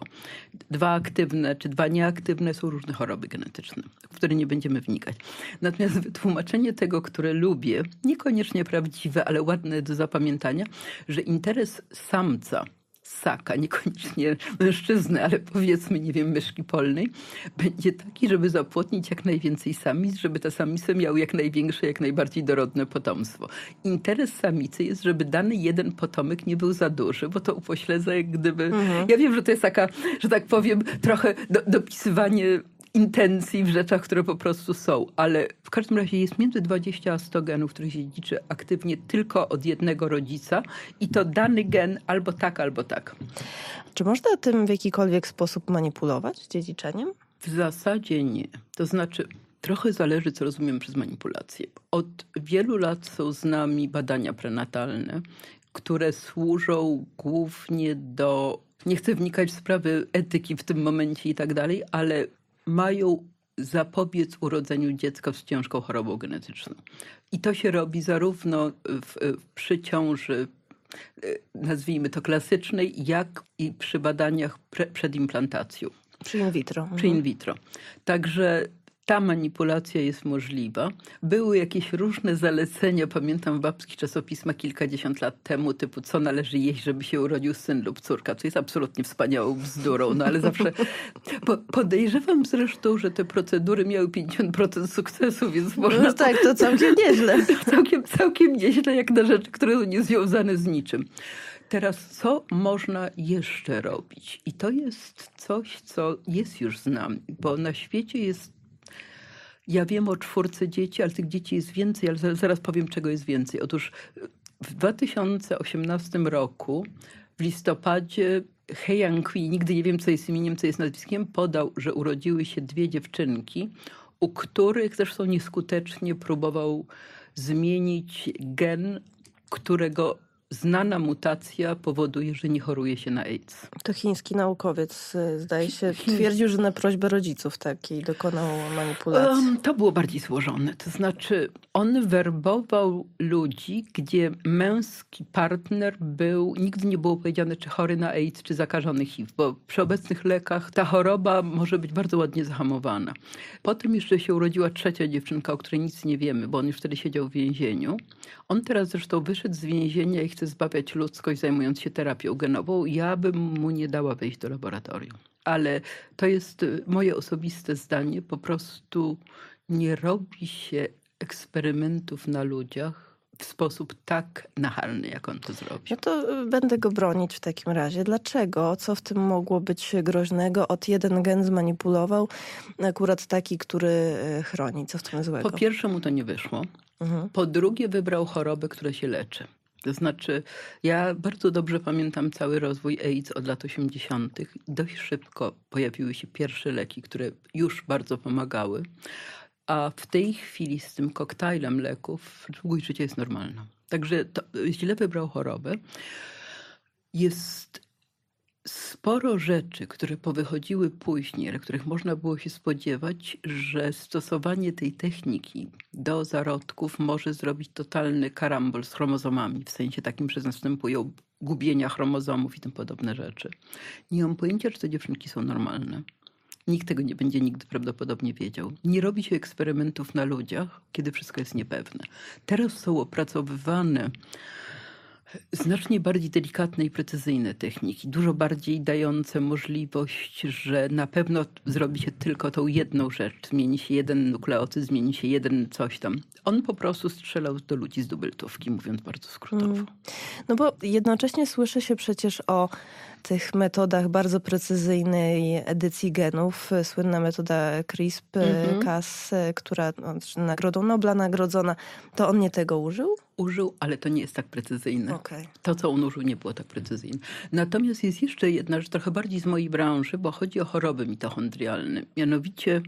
2 aktywne czy 2 nieaktywne, są różne choroby genetyczne, w które nie będziemy wnikać. Natomiast wytłumaczenie tego, które lubię, niekoniecznie prawdziwe, ale ładne do zapamiętania, że interes samca, ssaka, niekoniecznie mężczyzny, ale powiedzmy, nie wiem, myszki polnej, będzie taki, żeby zapłodnić jak najwięcej samic, żeby te samice miały jak największe, jak najbardziej dorodne potomstwo. Interes samicy jest, żeby dany jeden potomek nie był za duży, bo to upośledza jak gdyby... Ja wiem, że to jest taka, że tak powiem, trochę dopisywanie intencji w rzeczach, które po prostu są, ale w każdym razie jest między 20 a 100 genów, które się dziedziczy aktywnie tylko od jednego rodzica i to dany gen albo tak, albo tak. Czy można tym w jakikolwiek sposób manipulować dziedziczeniem? W zasadzie nie. To znaczy trochę zależy, co rozumiem przez manipulację. Od wielu lat są z nami badania prenatalne, które służą głównie do... Nie chcę wnikać w sprawy etyki w tym momencie i tak dalej, ale mają zapobiec urodzeniu dziecka z ciężką chorobą genetyczną. I to się robi zarówno przy ciąży, nazwijmy to klasycznej, jak i przy badaniach przed implantacją. Przy in vitro. Przy in vitro. Także ta manipulacja jest możliwa. Były jakieś różne zalecenia, pamiętam w babskich czasopismach kilkadziesiąt lat temu, typu co należy jeść, żeby się urodził syn lub córka, co jest absolutnie wspaniałą bzdurą, no ale zawsze podejrzewam zresztą, że te procedury miały 50% sukcesu, więc można... No tak, to całkiem nieźle. Całkiem nieźle, jak na rzeczy, które są niezwiązane z niczym. Teraz, co można jeszcze robić? I to jest coś, co jest już z nami, bo na świecie jest... Ja wiem o 4 dzieci, ale tych dzieci jest więcej, ale zaraz powiem, czego jest więcej. Otóż w 2018 roku, w listopadzie, Heian Kui, nigdy nie wiem, co jest imieniem, co jest nazwiskiem, podał, że urodziły się 2 dziewczynki, u których zresztą nieskutecznie próbował zmienić gen, którego znana mutacja powoduje, że nie choruje się na AIDS. To chiński naukowiec, zdaje się, twierdził, że na prośbę rodziców takiej dokonał manipulacji. To było bardziej złożone. To znaczy, on werbował ludzi, gdzie męski partner nigdy nie było powiedziane, czy chory na AIDS, czy zakażony HIV, bo przy obecnych lekach ta choroba może być bardzo ładnie zahamowana. Potem jeszcze się urodziła 3 dziewczynka, o której nic nie wiemy, bo on już wtedy siedział w więzieniu. On teraz zresztą wyszedł z więzienia i chce zbawiać ludzkość, zajmując się terapią genową. Ja bym mu nie dała wejść do laboratorium. Ale to jest moje osobiste zdanie. Po prostu nie robi się eksperymentów na ludziach w sposób tak nachalny, jak on to zrobił. No to będę go bronić w takim razie. Dlaczego? Co w tym mogło być groźnego? Jeden gen zmanipulował, akurat taki, który chroni. Co w tym złego? Po pierwsze mu to nie wyszło. Po drugie wybrał chorobę, która się leczy. To znaczy, ja bardzo dobrze pamiętam cały rozwój AIDS od lat 80. Dość szybko pojawiły się pierwsze leki, które już bardzo pomagały. A w tej chwili z tym koktajlem leków długość życia jest normalna. Także to źle wybrał chorobę. Jest sporo rzeczy, które powychodziły później, ale których można było się spodziewać, że stosowanie tej techniki do zarodków może zrobić totalny karambol z chromozomami, w sensie takim, że następują gubienia chromozomów i tym podobne rzeczy. Nie mam pojęcia, czy te dziewczynki są normalne. Nikt tego nie będzie nigdy prawdopodobnie wiedział. Nie robi się eksperymentów na ludziach, kiedy wszystko jest niepewne. Teraz są opracowywane Znacznie bardziej delikatne i precyzyjne techniki, dużo bardziej dające możliwość, że na pewno zrobi się tylko tą jedną rzecz. Zmieni się jeden nukleotyd, zmieni się jeden coś tam. On po prostu strzelał do ludzi z dubeltówki, mówiąc bardzo skrótowo. No bo jednocześnie słyszy się przecież o tych metodach bardzo precyzyjnej edycji genów. Słynna metoda CRISPR-Cas, która Nagrodą Nobla nagrodzona. To on nie tego użył? Użył, ale to nie jest tak precyzyjne. Okay. To, co on użył, nie było tak precyzyjne. Natomiast jest jeszcze jedna rzecz, trochę bardziej z mojej branży, bo chodzi o choroby mitochondrialne. Mianowicie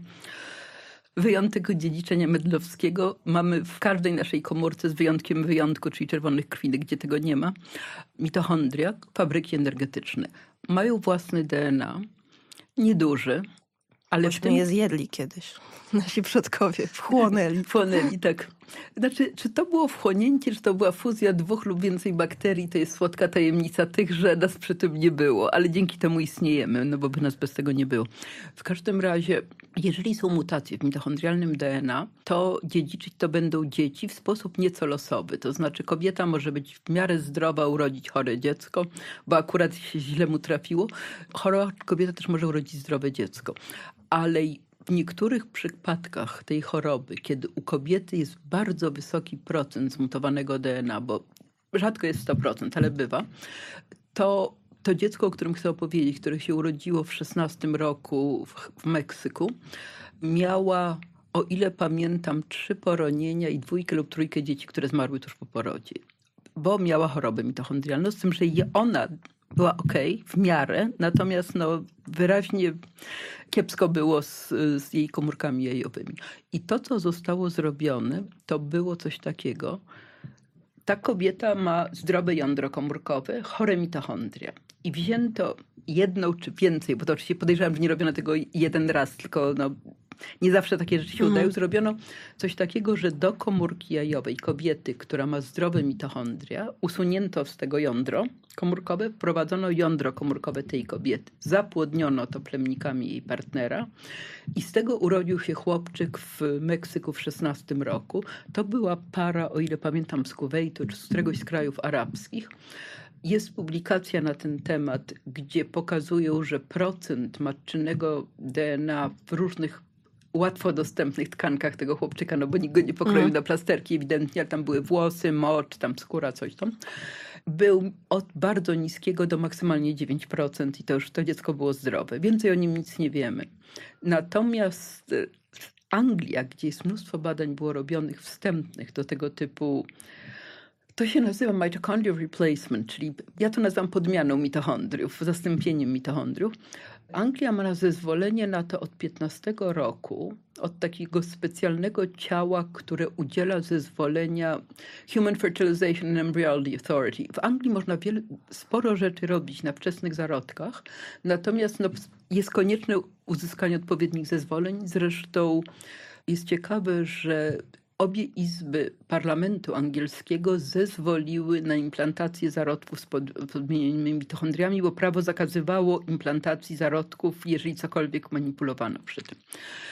wyjątek dziedziczenia Medlowskiego mamy w każdej naszej komórce, z wyjątkiem wyjątku, czyli czerwonych krwinek, gdzie tego nie ma. Mitochondria, fabryki energetyczne, mają własny DNA, nieduży, ale Myśmy je zjedli kiedyś. Nasi przodkowie wchłonęli. Wchłonęli, tak. Znaczy, czy to było wchłonięcie, czy to była fuzja 2 lub więcej bakterii, to jest słodka tajemnica tych, że nas przy tym nie było, ale dzięki temu istniejemy, no bo by nas bez tego nie było. W każdym razie, jeżeli są mutacje w mitochondrialnym DNA, to dziedziczyć to będą dzieci w sposób nieco losowy. To znaczy kobieta może być w miarę zdrowa, urodzić chore dziecko, bo akurat się źle mu trafiło. Chora kobieta też może urodzić zdrowe dziecko. Ale w niektórych przypadkach tej choroby, kiedy u kobiety jest bardzo wysoki procent zmutowanego DNA, bo rzadko jest 100%, ale bywa, to dziecko, o którym chcę opowiedzieć, które się urodziło w 16 roku w Meksyku, miała, o ile pamiętam, 3 poronienia i 2 lub 3 dzieci, które zmarły tuż po porodzie, bo miała chorobę mitochondrialną, z tym, że ona była okej, w miarę, natomiast wyraźnie kiepsko było z jej komórkami jajowymi. I to, co zostało zrobione, to było coś takiego. Ta kobieta ma zdrowe jądro komórkowe, chore mitochondria. I wzięto jedną czy więcej, bo to oczywiście podejrzewam, że nie robiono tego jeden raz, tylko nie zawsze takie rzeczy się udają. Zrobiono coś takiego, że do komórki jajowej kobiety, która ma zdrowe mitochondria, usunięto z tego jądro komórkowe, wprowadzono jądro komórkowe tej kobiety. Zapłodniono to plemnikami jej partnera i z tego urodził się chłopczyk w Meksyku w 16 roku. To była para, o ile pamiętam, z Kuwejtu czy z któregoś z krajów arabskich. Jest publikacja na ten temat, gdzie pokazują, że procent matczynego DNA w różnych łatwo dostępnych tkankach tego chłopczyka, bo nikt go nie pokroił na plasterki ewidentnie, ale tam były włosy, mocz, tam skóra, coś tam. Był od bardzo niskiego do maksymalnie 9% i to dziecko było zdrowe. Więcej o nim nic nie wiemy. Natomiast Anglia, gdzie jest mnóstwo badań było robionych wstępnych do tego typu, to się nazywa mitochondrial replacement, czyli ja to nazywam podmianą mitochondriów, zastąpieniem mitochondriów. Anglia ma zezwolenie na to od 15 roku, od takiego specjalnego ciała, które udziela zezwolenia Human Fertilization and Embryology Authority. W Anglii można sporo rzeczy robić na wczesnych zarodkach, natomiast jest konieczne uzyskanie odpowiednich zezwoleń. Zresztą jest ciekawe, że obie izby parlamentu angielskiego zezwoliły na implantację zarodków z podmienionymi mitochondriami, bo prawo zakazywało implantacji zarodków, jeżeli cokolwiek manipulowano przy tym.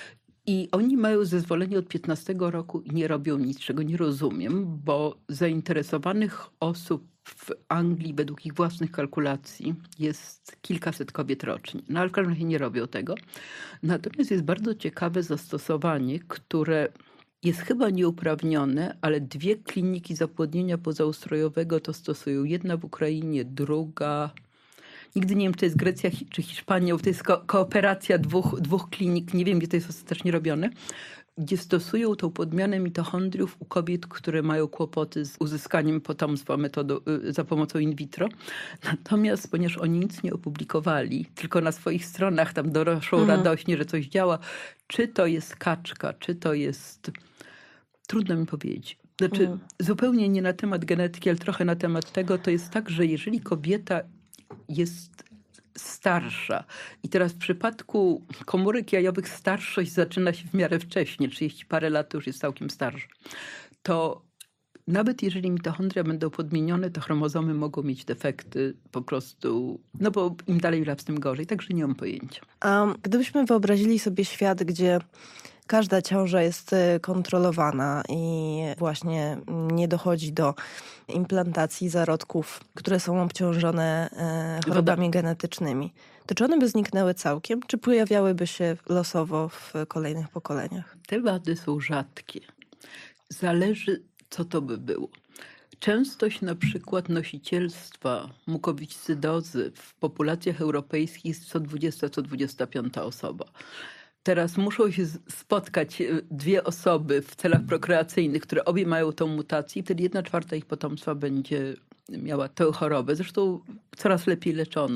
I oni mają zezwolenie od 15 roku i nie robią nic, czego nie rozumiem, bo zainteresowanych osób w Anglii według ich własnych kalkulacji jest kilkaset kobiet rocznie. Ale w każdym razie nie robią tego. Natomiast jest bardzo ciekawe zastosowanie, które jest chyba nieuprawnione, ale 2 kliniki zapłodnienia pozaustrojowego to stosują. Jedna w Ukrainie, druga... Nigdy nie wiem, czy to jest Grecja czy Hiszpania, to jest kooperacja dwóch klinik, nie wiem, gdzie to jest ostatecznie robione, gdzie stosują tą podmianę mitochondriów u kobiet, które mają kłopoty z uzyskaniem potomstwa za pomocą in vitro. Natomiast, ponieważ oni nic nie opublikowali, tylko na swoich stronach tam donoszą radośnie, że coś działa, czy to jest kaczka, czy to jest... Trudno mi powiedzieć. Znaczy, zupełnie nie na temat genetyki, ale trochę na temat tego, to jest tak, że jeżeli kobieta jest starsza i teraz w przypadku komórek jajowych starszość zaczyna się w miarę wcześnie, 30 parę lat to już jest całkiem starsza, to nawet jeżeli mitochondria będą podmienione, to chromozomy mogą mieć defekty po prostu, no bo im dalej w las, tym gorzej, także nie mam pojęcia. A gdybyśmy wyobrazili sobie świat, gdzie każda ciąża jest kontrolowana i właśnie nie dochodzi do implantacji zarodków, które są obciążone chorobami genetycznymi, to czy one by zniknęły całkiem, czy pojawiałyby się losowo w kolejnych pokoleniach? Te wady są rzadkie. Zależy, co to by było. Częstość na przykład nosicielstwa mukowiscydozy w populacjach europejskich jest co 20, co 25 osoba. Teraz muszą się spotkać dwie osoby w celach prokreacyjnych, które obie mają tą mutację, wtedy 1/4 ich potomstwa będzie miała tę chorobę. Zresztą coraz lepiej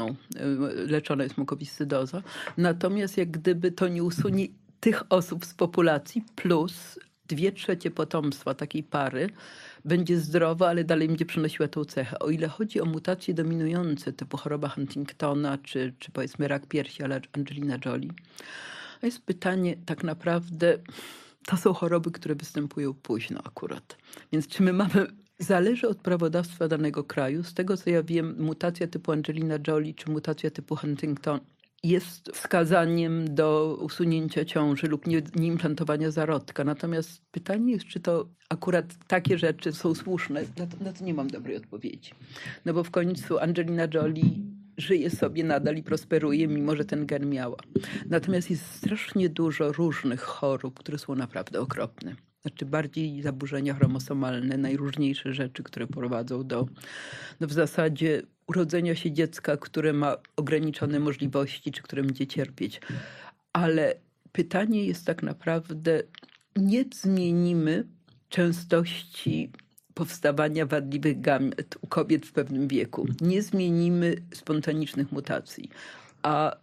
leczona jest mukowiscydoza. Natomiast jak gdyby to nie usunie tych osób z populacji, plus 2/3 potomstwa takiej pary będzie zdrowa, ale dalej będzie przynosiła tą cechę. O ile chodzi o mutacje dominujące, typu choroba Huntingtona, czy powiedzmy rak piersi, ale Angelina Jolie, to jest pytanie tak naprawdę, to są choroby, które występują późno akurat. Więc czy my mamy, zależy od prawodawstwa danego kraju. Z tego co ja wiem, mutacja typu Angelina Jolie czy mutacja typu Huntington jest wskazaniem do usunięcia ciąży lub nieimplantowania zarodka. Natomiast pytanie jest, czy to akurat takie rzeczy są słuszne. Na to nie mam dobrej odpowiedzi. No bo w końcu Angelina Jolie żyje sobie nadal i prosperuje, mimo że ten gen miała. Natomiast jest strasznie dużo różnych chorób, które są naprawdę okropne. Znaczy bardziej zaburzenia chromosomalne, najróżniejsze rzeczy, które prowadzą do w zasadzie urodzenia się dziecka, które ma ograniczone możliwości, czy które będzie cierpieć. Ale pytanie jest tak naprawdę, nie zmienimy częstości powstawania wadliwych gamet u kobiet w pewnym wieku. Nie zmienimy spontanicznych mutacji. A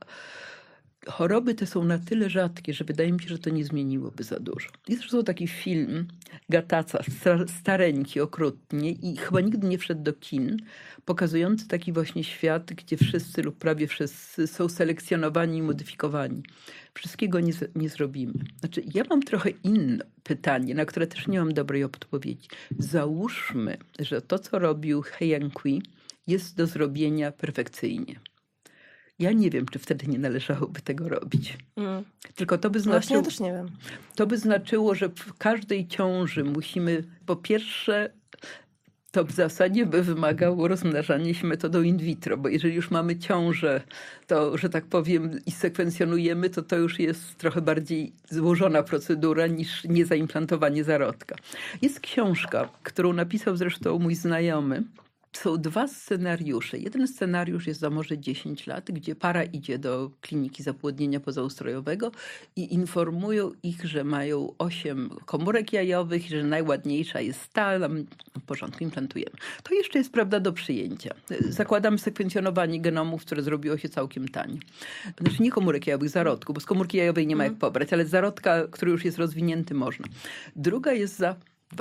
choroby te są na tyle rzadkie, że wydaje mi się, że to nie zmieniłoby za dużo. Jest zresztą taki film Gataca, stareńki okrutnie i chyba nigdy nie wszedł do kin, pokazujący taki właśnie świat, gdzie wszyscy lub prawie wszyscy są selekcjonowani i modyfikowani. Wszystkiego nie zrobimy. Znaczy, ja mam trochę inne pytanie, na które też nie mam dobrej odpowiedzi. Załóżmy, że to, co robił He Yang-Kui, jest do zrobienia perfekcyjnie. Ja nie wiem, czy wtedy nie należałoby tego robić. Tylko to by znaczyło, ja też nie wiem. To by znaczyło, że w każdej ciąży musimy, po pierwsze, to w zasadzie by wymagało rozmnażania się metodą in vitro, bo jeżeli już mamy ciążę, to, że tak powiem, i sekwencjonujemy, to już jest trochę bardziej złożona procedura niż niezaimplantowanie zarodka. Jest książka, którą napisał zresztą mój znajomy. Są 2 scenariusze. Jeden scenariusz jest za może 10 lat, gdzie para idzie do kliniki zapłodnienia pozaustrojowego i informują ich, że mają 8 komórek jajowych i że najładniejsza jest ta, w porządku, implantujemy. To jeszcze jest prawda do przyjęcia. Zakładamy sekwencjonowanie genomów, które zrobiło się całkiem tanie. Znaczy nie komórek jajowych, zarodku, bo z komórki jajowej nie ma jak pobrać, ale z zarodka, który już jest rozwinięty, można. Druga jest za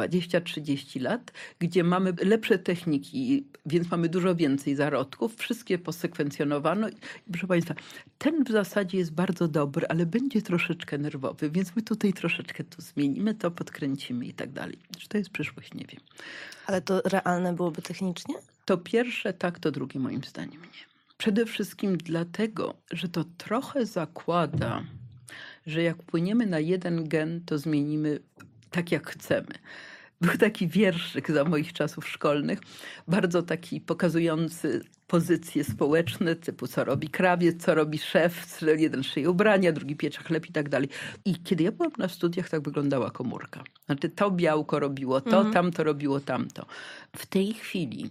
20-30 lat, gdzie mamy lepsze techniki, więc mamy dużo więcej zarodków. Wszystkie posekwencjonowano. I proszę Państwa, ten w zasadzie jest bardzo dobry, ale będzie troszeczkę nerwowy, więc my tutaj troszeczkę to zmienimy, to podkręcimy i tak dalej. Czy to jest przyszłość? Nie wiem. Ale to realne byłoby technicznie? To pierwsze tak, to drugie moim zdaniem nie. Przede wszystkim dlatego, że to trochę zakłada, że jak płyniemy na jeden gen, to zmienimy tak jak chcemy. Był taki wierszyk za moich czasów szkolnych, bardzo taki pokazujący pozycje społeczne, typu co robi krawiec, co robi szef, jeden szyje ubrania, drugi piecze chleb i tak dalej. I kiedy ja byłam na studiach, tak wyglądała komórka. Znaczy to białko robiło to, tamto robiło tamto. W tej chwili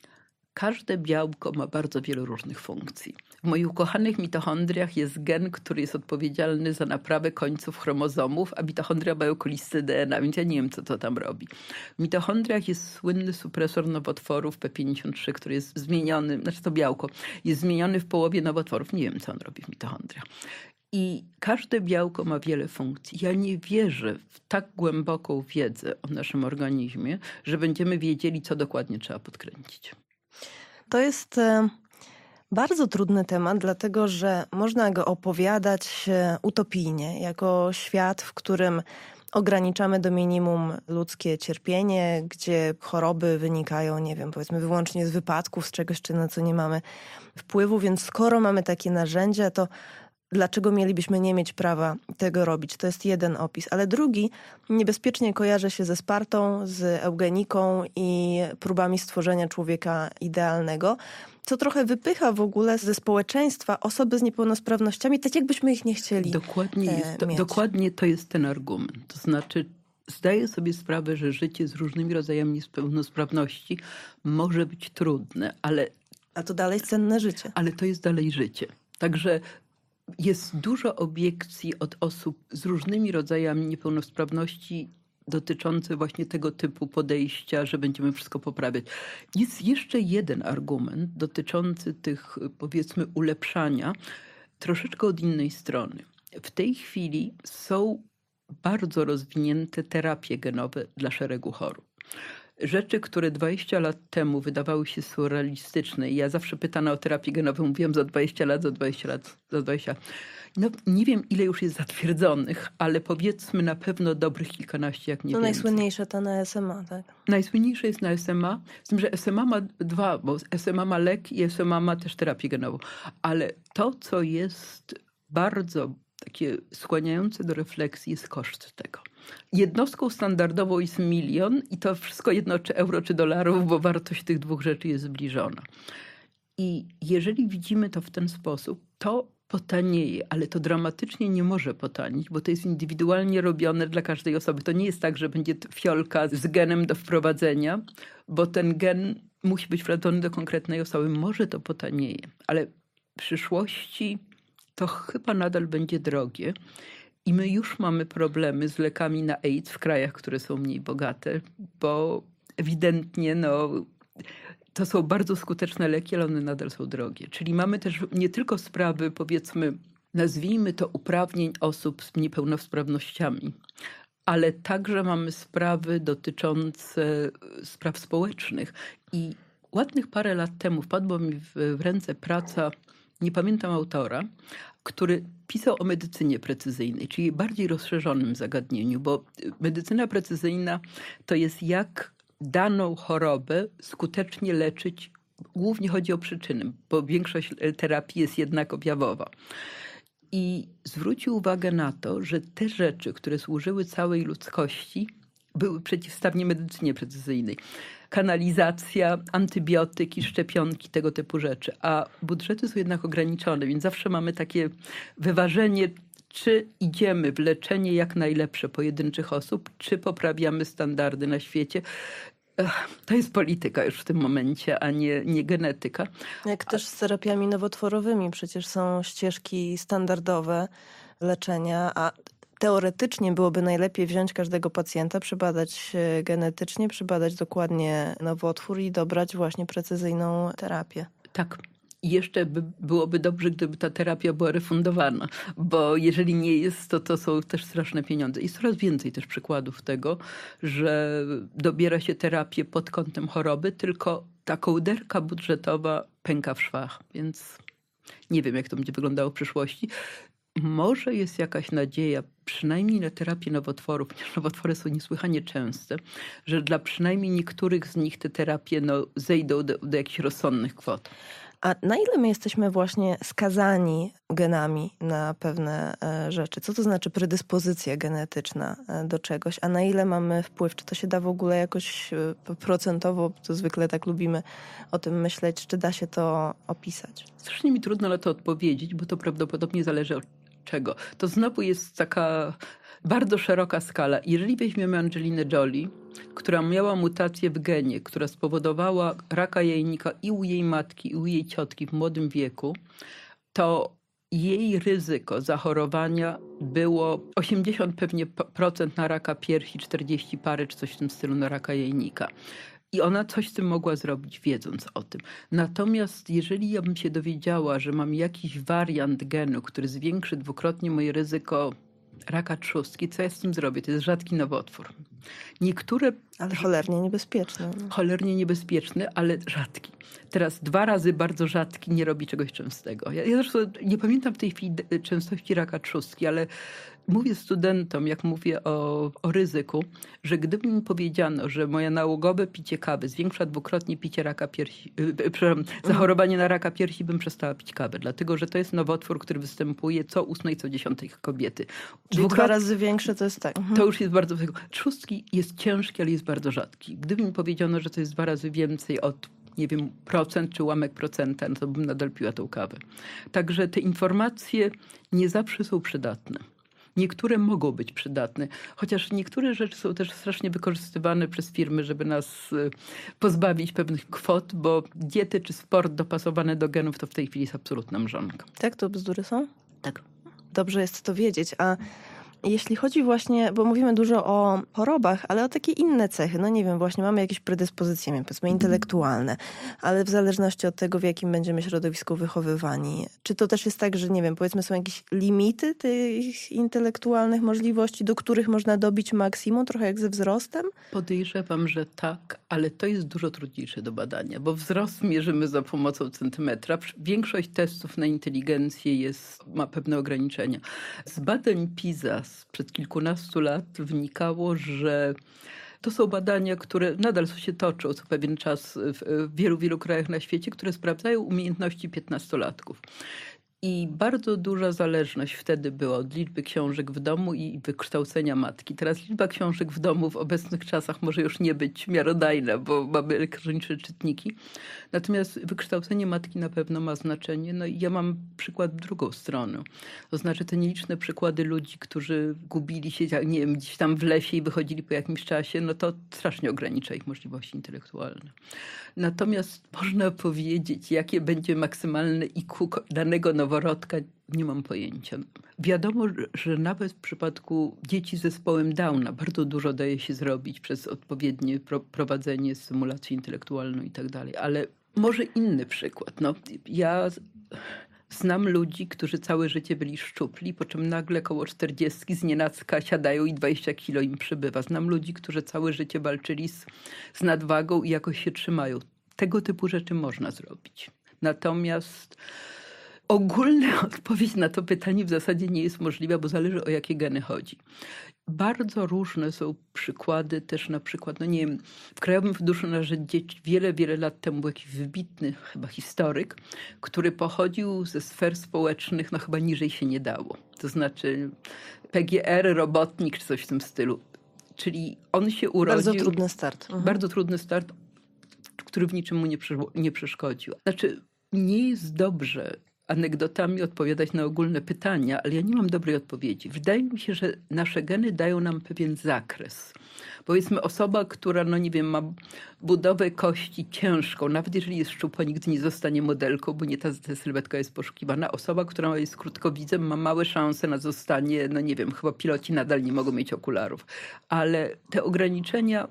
każde białko ma bardzo wiele różnych funkcji. W moich ukochanych mitochondriach jest gen, który jest odpowiedzialny za naprawę końców chromozomów, a mitochondria mają kulisty DNA, więc ja nie wiem, co to tam robi. W mitochondriach jest słynny supresor nowotworów P53, który jest zmieniony, znaczy to białko, jest zmieniony w połowie nowotworów. Nie wiem, co on robi w mitochondriach. I każde białko ma wiele funkcji. Ja nie wierzę w tak głęboką wiedzę o naszym organizmie, że będziemy wiedzieli, co dokładnie trzeba podkręcić. To jest bardzo trudny temat, dlatego że można go opowiadać utopijnie, jako świat, w którym ograniczamy do minimum ludzkie cierpienie, gdzie choroby wynikają, nie wiem, powiedzmy wyłącznie z wypadków, z czegoś, na co nie mamy wpływu. Więc skoro mamy takie narzędzia, to dlaczego mielibyśmy nie mieć prawa tego robić? To jest jeden opis. Ale drugi niebezpiecznie kojarzy się ze Spartą, z eugeniką i próbami stworzenia człowieka idealnego, co trochę wypycha w ogóle ze społeczeństwa osoby z niepełnosprawnościami, tak jakbyśmy ich nie chcieli Dokładnie to jest ten argument. To znaczy zdaję sobie sprawę, że życie z różnymi rodzajami niepełnosprawności może być trudne, A to dalej cenne życie. Ale to jest dalej życie. Także jest dużo obiekcji od osób z różnymi rodzajami niepełnosprawności dotyczące właśnie tego typu podejścia, że będziemy wszystko poprawiać. Jest jeszcze jeden argument dotyczący tych, powiedzmy, ulepszania troszeczkę od innej strony. W tej chwili są bardzo rozwinięte terapie genowe dla szeregu chorób. Rzeczy, które 20 lat temu wydawały się surrealistyczne. I ja zawsze pytana o terapię genową, mówiłam za 20 lat, za 20 lat, za 20 lat. No, nie wiem, ile już jest zatwierdzonych, ale powiedzmy na pewno dobrych kilkanaście, jak nie więcej. Najsłynniejsza ta na SMA, tak? Najsłynniejsza jest na SMA, z tym, że SMA ma dwa, bo SMA ma lek i SMA ma też terapię genową. Ale to, co jest bardzo takie skłaniające do refleksji, jest koszt tego. Jednostką standardową jest 1 milion i to wszystko jedno, czy euro, czy dolarów, bo wartość tych dwóch rzeczy jest zbliżona. I jeżeli widzimy to w ten sposób, to potanieje, ale to dramatycznie nie może potanieć, bo to jest indywidualnie robione dla każdej osoby. To nie jest tak, że będzie fiolka z genem do wprowadzenia, bo ten gen musi być wprowadzony do konkretnej osoby. Może to potanieje, ale w przyszłości to chyba nadal będzie drogie. I my już mamy problemy z lekami na AIDS w krajach, które są mniej bogate, bo ewidentnie to są bardzo skuteczne leki, ale one nadal są drogie. Czyli mamy też nie tylko sprawy, powiedzmy, nazwijmy to uprawnień osób z niepełnosprawnościami, ale także mamy sprawy dotyczące spraw społecznych. I ładnych parę lat temu wpadła mi w ręce praca, nie pamiętam autora, który pisał o medycynie precyzyjnej, czyli bardziej rozszerzonym zagadnieniu, bo medycyna precyzyjna to jest jak daną chorobę skutecznie leczyć. Głównie chodzi o przyczyny, bo większość terapii jest jednak objawowa. I zwrócił uwagę na to, że te rzeczy, które służyły całej ludzkości, były przeciwstawnie medycynie precyzyjnej. Kanalizacja, antybiotyki, szczepionki, tego typu rzeczy. A budżety są jednak ograniczone, więc zawsze mamy takie wyważenie, czy idziemy w leczenie jak najlepsze pojedynczych osób, czy poprawiamy standardy na świecie. To jest polityka już w tym momencie, a nie genetyka. Jak też z terapiami nowotworowymi. Przecież są ścieżki standardowe leczenia, a teoretycznie byłoby najlepiej wziąć każdego pacjenta, przebadać genetycznie, przebadać dokładnie nowotwór i dobrać właśnie precyzyjną terapię. Tak. I jeszcze byłoby dobrze, gdyby ta terapia była refundowana, bo jeżeli nie jest, to są też straszne pieniądze. Jest coraz więcej też przykładów tego, że dobiera się terapię pod kątem choroby, tylko ta kołderka budżetowa pęka w szwach, więc nie wiem, jak to będzie wyglądało w przyszłości. Może jest jakaś nadzieja, przynajmniej na terapię nowotworów, ponieważ nowotwory są niesłychanie częste, że dla przynajmniej niektórych z nich te terapie zejdą do jakichś rozsądnych kwot. A na ile my jesteśmy właśnie skazani genami na pewne rzeczy? Co to znaczy predyspozycja genetyczna do czegoś? A na ile mamy wpływ? Czy to się da w ogóle jakoś procentowo, to zwykle tak lubimy o tym myśleć, czy da się to opisać? Strasznie mi trudno na to odpowiedzieć, bo to prawdopodobnie zależy od czego. To znowu jest taka bardzo szeroka skala. Jeżeli weźmiemy Angelinę Jolie, która miała mutację w genie, która spowodowała raka jajnika i u jej matki, i u jej ciotki w młodym wieku, to jej ryzyko zachorowania było 80 pewnie procent na raka piersi, 40 parę czy coś w tym stylu na raka jajnika. I ona coś z tym mogła zrobić, wiedząc o tym. Natomiast jeżeli ja bym się dowiedziała, że mam jakiś wariant genu, który zwiększy dwukrotnie moje ryzyko raka trzustki, co ja z tym zrobię? To jest rzadki nowotwór. Niektóre... Ale cholernie niebezpieczny. Cholernie niebezpieczny, ale rzadki. Teraz 2 razy bardzo rzadki nie robi czegoś częstego. Ja zresztą nie pamiętam w tej chwili częstości raka trzustki, ale mówię studentom, jak mówię o ryzyku, że gdyby mi powiedziano, że moje nałogowe picie kawy zwiększa dwukrotnie picie raka piersi, zachorowanie na raka piersi, bym przestała pić kawę, dlatego że to jest nowotwór, który występuje co 8 i co 10 kobiety. Czyli 2 razy większe to jest tak. To już jest bardzo... Trzustki jest ciężki, ale jest bardzo rzadki. Gdyby mi powiedziano, że to jest 2 razy więcej od, nie wiem, procent czy ułamek procenta, no to bym nadal piła tą kawę. Także te informacje nie zawsze są przydatne. Niektóre mogą być przydatne, chociaż niektóre rzeczy są też strasznie wykorzystywane przez firmy, żeby nas pozbawić pewnych kwot, bo diety czy sport dopasowany do genów to w tej chwili jest absolutna mrzonka. Tak, to bzdury są? Tak. Dobrze jest to wiedzieć. A jeśli chodzi właśnie, bo mówimy dużo o chorobach, ale o takie inne cechy, no nie wiem, właśnie mamy jakieś predyspozycje, powiedzmy intelektualne, ale w zależności od tego, w jakim będziemy środowisku wychowywani. Czy to też jest tak, że nie wiem, powiedzmy są jakieś limity tych intelektualnych możliwości, do których można dobić maksimum, trochę jak ze wzrostem? Podejrzewam, że tak, ale to jest dużo trudniejsze do badania, bo wzrost mierzymy za pomocą centymetra. Większość testów na inteligencję ma pewne ograniczenia. Z badań PISA sprzed kilkunastu lat wynikało, że to są badania, które nadal się toczą co pewien czas w wielu krajach na świecie, które sprawdzają umiejętności 15-latków. I bardzo duża zależność wtedy była od liczby książek w domu i wykształcenia matki. Teraz liczba książek w domu w obecnych czasach może już nie być miarodajna, bo mamy elektroniczne czytniki. Natomiast wykształcenie matki na pewno ma znaczenie. No i ja mam przykład w drugą stronę. To znaczy te nieliczne przykłady ludzi, którzy gubili się, nie wiem, gdzieś tam w lesie i wychodzili po jakimś czasie, no to strasznie ogranicza ich możliwości intelektualne. Natomiast można powiedzieć, jakie będzie maksymalne IQ danego noworodka, nie mam pojęcia. Wiadomo, że nawet w przypadku dzieci z zespołem Downa bardzo dużo daje się zrobić przez odpowiednie prowadzenie symulacji intelektualną i tak dalej. Ale może inny przykład. No, ja znam ludzi, którzy całe życie byli szczupli, po czym nagle koło 40 znienacka siadają i 20 kilo im przybywa. Znam ludzi, którzy całe życie walczyli z nadwagą i jakoś się trzymają. Tego typu rzeczy można zrobić. Natomiast ogólna odpowiedź na to pytanie w zasadzie nie jest możliwa, bo zależy, o jakie geny chodzi. Bardzo różne są przykłady też na przykład, no nie wiem, w Krajowym Funduszu na Rzecz Dzieci wiele lat temu był jakiś wybitny chyba historyk, który pochodził ze sfer społecznych, no chyba niżej się nie dało. To znaczy PGR, robotnik czy coś w tym stylu. Czyli on się urodził... Bardzo trudny start. Bardzo trudny start, który w niczym mu nie przeszkodził. Znaczy nie jest dobrze anegdotami odpowiadać na ogólne pytania, ale ja nie mam dobrej odpowiedzi. Wydaje mi się, że nasze geny dają nam pewien zakres. Powiedzmy osoba, która, no nie wiem, ma budowę kości ciężką, nawet jeżeli jest szczupła, nigdy nie zostanie modelką, bo nie ta sylwetka jest poszukiwana. Osoba, która jest krótkowidzem, ma małe szanse na zostanie, no nie wiem, chyba piloci nadal nie mogą mieć okularów. Ale te ograniczenia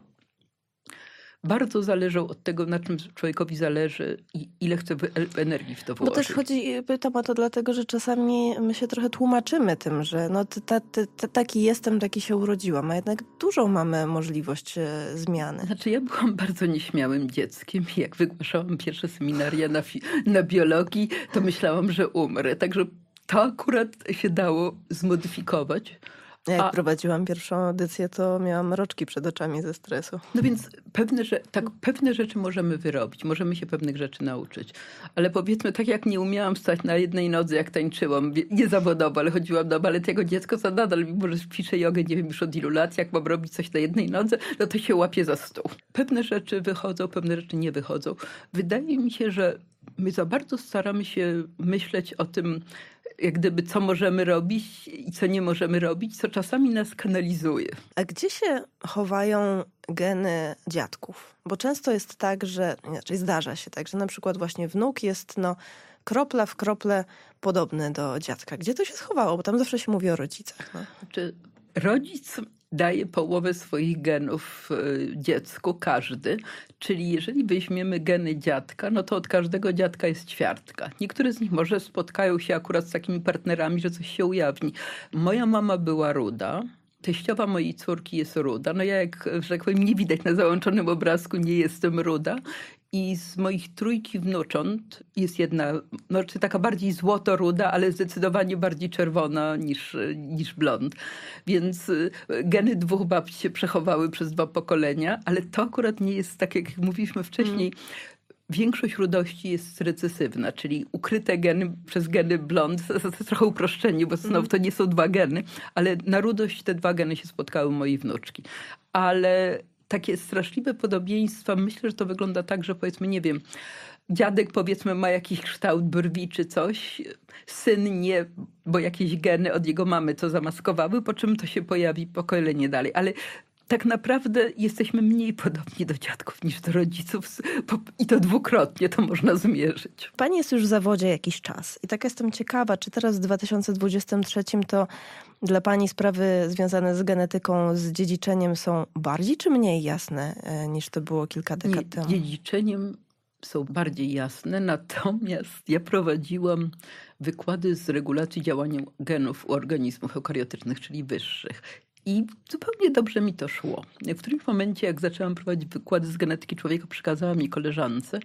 bardzo zależą od tego, na czym człowiekowi zależy i ile chce energii w to włożyć. Bo też pytam o to dlatego, że czasami my się trochę tłumaczymy tym, że no taki jestem, taki się urodziłam, a jednak dużą mamy możliwość zmiany. Znaczy ja byłam bardzo nieśmiałym dzieckiem i jak wygłaszałam pierwsze seminaria na biologii, to myślałam, że umrę. Także to akurat się dało zmodyfikować. Jak prowadziłam pierwszą audycję, to miałam roczki przed oczami ze stresu. No więc pewne rzeczy możemy wyrobić, możemy się pewnych rzeczy nauczyć. Ale powiedzmy, tak jak nie umiałam stać na jednej nodze, jak tańczyłam, nie zawodowo, ale chodziłam do baletu jako dziecko, to nadal, mimo że ćwiczę jogę, nie wiem już od ilu lat, jak mam robić coś na jednej nodze, no to się łapię za stół. Pewne rzeczy wychodzą, pewne rzeczy nie wychodzą. Wydaje mi się, że my za bardzo staramy się myśleć o tym, jak gdyby co możemy robić i co nie możemy robić, co czasami nas kanalizuje. A gdzie się chowają geny dziadków? Bo często jest tak, że, inaczej zdarza się tak, że na przykład właśnie wnuk jest kropla w krople podobny do dziadka. Gdzie to się schowało? Bo tam zawsze się mówi o rodzicach. No. Znaczy, rodzic daje połowę swoich genów dziecku, każdy. Czyli jeżeli weźmiemy geny dziadka, no to od każdego dziadka jest ćwiartka. Niektóre z nich może spotkają się akurat z takimi partnerami, że coś się ujawni. Moja mama była ruda. Teściowa mojej córki jest ruda. No ja, jak, że tak powiem, nie widać na załączonym obrazku, nie jestem ruda. I z moich 3 wnucząt jest jedna, taka bardziej złotoruda, ale zdecydowanie bardziej czerwona niż blond. Więc geny 2 babci się przechowały przez 2 pokolenia, ale to akurat nie jest tak, jak mówiliśmy wcześniej. Większość rudości jest recesywna, czyli ukryte geny przez geny blond. To jest trochę uproszczenie, bo znowu to nie są 2 geny, ale na rudość te 2 geny się spotkały mojej wnuczki. Ale takie straszliwe podobieństwa, myślę, że to wygląda tak, że powiedzmy, nie wiem, dziadek powiedzmy ma jakiś kształt brwi czy coś, syn nie, bo jakieś geny od jego mamy to zamaskowały, po czym to się pojawi pokolenie dalej. Ale tak naprawdę jesteśmy mniej podobni do dziadków niż do rodziców i to 2-krotnie to można zmierzyć. Pani jest już w zawodzie jakiś czas i tak jestem ciekawa, czy teraz w 2023 to dla pani sprawy związane z genetyką, z dziedziczeniem są bardziej czy mniej jasne niż to było kilka dekad temu? Dziedziczeniem są bardziej jasne, natomiast ja prowadziłam wykłady z regulacji działania genów u organizmów eukariotycznych, czyli wyższych. I zupełnie dobrze mi to szło. W którymś momencie, jak zaczęłam prowadzić wykłady z genetyki człowieka, przekazała mi koleżance,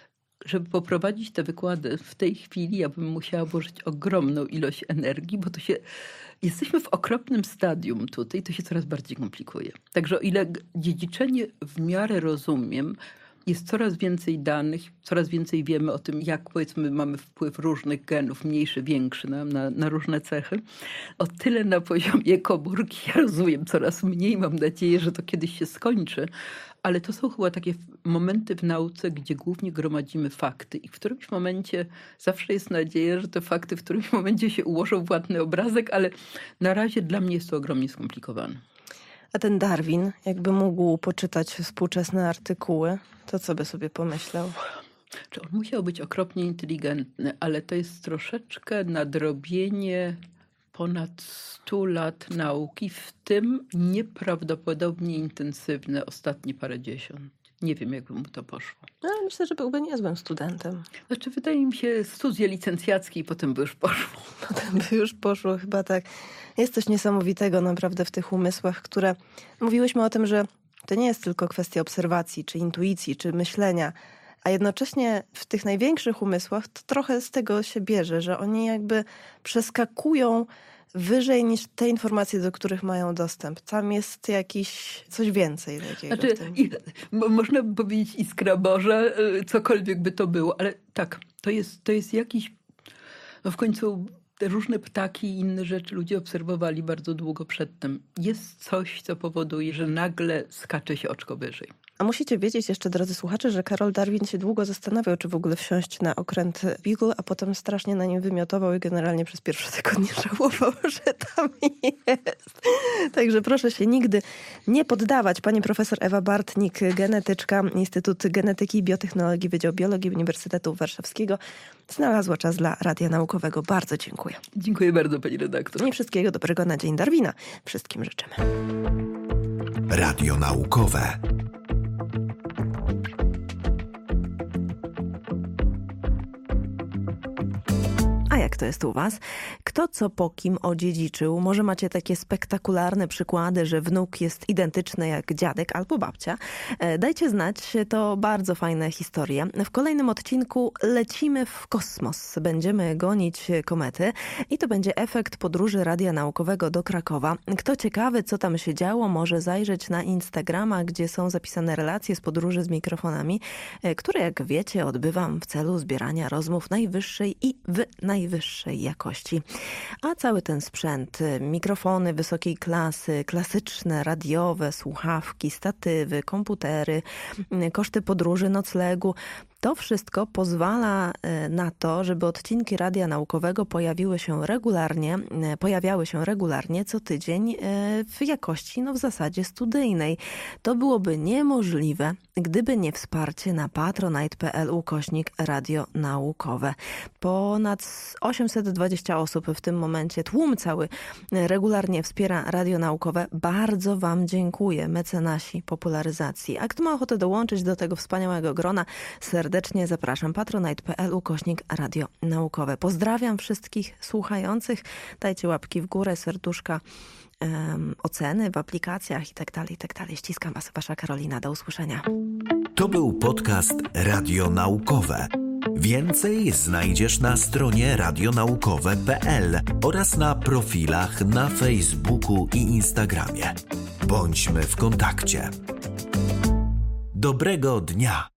żeby poprowadzić te wykłady w tej chwili, ja bym musiała włożyć ogromną ilość energii, bo jesteśmy w okropnym stadium tutaj, to się coraz bardziej komplikuje. Także o ile dziedziczenie w miarę rozumiem, jest coraz więcej danych, coraz więcej wiemy o tym, jak powiedzmy mamy wpływ różnych genów, mniejszy, większy na różne cechy. O tyle na poziomie komórki ja rozumiem coraz mniej. Mam nadzieję, że to kiedyś się skończy. Ale to są chyba takie momenty w nauce, gdzie głównie gromadzimy fakty. I w którymś momencie zawsze jest nadzieja, że te fakty w którymś momencie się ułożą w ładny obrazek, ale na razie dla mnie jest to ogromnie skomplikowane. A ten Darwin, jakby mógł poczytać współczesne artykuły, to co by sobie pomyślał? On musiał być okropnie inteligentny, ale to jest troszeczkę nadrobienie ponad 100 lat nauki, w tym nieprawdopodobnie intensywne ostatnie parędziesiąt. Nie wiem, jakby mu to poszło. No, myślę, że byłby niezłym studentem. Znaczy, wydaje mi się, studia licencjackie i potem by już poszło. Potem by już poszło, chyba tak. Jest coś niesamowitego naprawdę w tych umysłach, które... Mówiłyśmy o tym, że to nie jest tylko kwestia obserwacji, czy intuicji, czy myślenia, a jednocześnie w tych największych umysłach to trochę z tego się bierze, że oni jakby przeskakują wyżej niż te informacje, do których mają dostęp. Tam jest coś więcej takiego. Znaczy, można by powiedzieć iskra Boża, cokolwiek by to było, ale tak, to jest jakiś... No w końcu te różne ptaki i inne rzeczy ludzie obserwowali bardzo długo przedtem. Jest coś, co powoduje, że nagle skacze się oczko wyżej. A musicie wiedzieć jeszcze, drodzy słuchacze, że Karol Darwin się długo zastanawiał, czy w ogóle wsiąść na okręt Beagle, a potem strasznie na nim wymiotował i generalnie przez pierwsze tygodnie żałował, że tam jest. Także proszę się nigdy nie poddawać. Pani profesor Ewa Bartnik, genetyczka, Instytut Genetyki i Biotechnologii, Wydział Biologii Uniwersytetu Warszawskiego, znalazła czas dla Radia Naukowego. Bardzo dziękuję. Dziękuję bardzo, pani redaktor. I wszystkiego dobrego na Dzień Darwina. Wszystkim życzymy. Radio Naukowe. A jak to jest u was? Kto co po kim odziedziczył? Może macie takie spektakularne przykłady, że wnuk jest identyczny jak dziadek albo babcia? Dajcie znać, to bardzo fajne historie. W kolejnym odcinku lecimy w kosmos. Będziemy gonić komety i to będzie efekt podróży Radia Naukowego do Krakowa. Kto ciekawy, co tam się działo, może zajrzeć na Instagrama, gdzie są zapisane relacje z podróży z mikrofonami, które, jak wiecie, odbywam w celu zbierania rozmów najwyższej i w najwyższej jakości. A cały ten sprzęt, mikrofony wysokiej klasy, klasyczne, radiowe, słuchawki, statywy, komputery, koszty podróży, noclegu, to wszystko pozwala na to, żeby odcinki Radia Naukowego pojawiały się regularnie co tydzień w jakości w zasadzie studyjnej. To byłoby niemożliwe, gdyby nie wsparcie na patronite.pl/Radio Naukowe. Ponad 820 osób w tym momencie, tłum cały, regularnie wspiera Radio Naukowe. Bardzo wam dziękuję, mecenasi popularyzacji. A kto ma ochotę dołączyć do tego wspaniałego grona, serdecznie zapraszam, patronite.pl/Radio Naukowe. Pozdrawiam wszystkich słuchających. Dajcie łapki w górę, serduszka, oceny w aplikacjach i tak dalej, i tak dalej. Ściskam was, wasza Karolina. Do usłyszenia. To był podcast Radionaukowe. Więcej znajdziesz na stronie radionaukowe.pl oraz na profilach na Facebooku i Instagramie. Bądźmy w kontakcie. Dobrego dnia!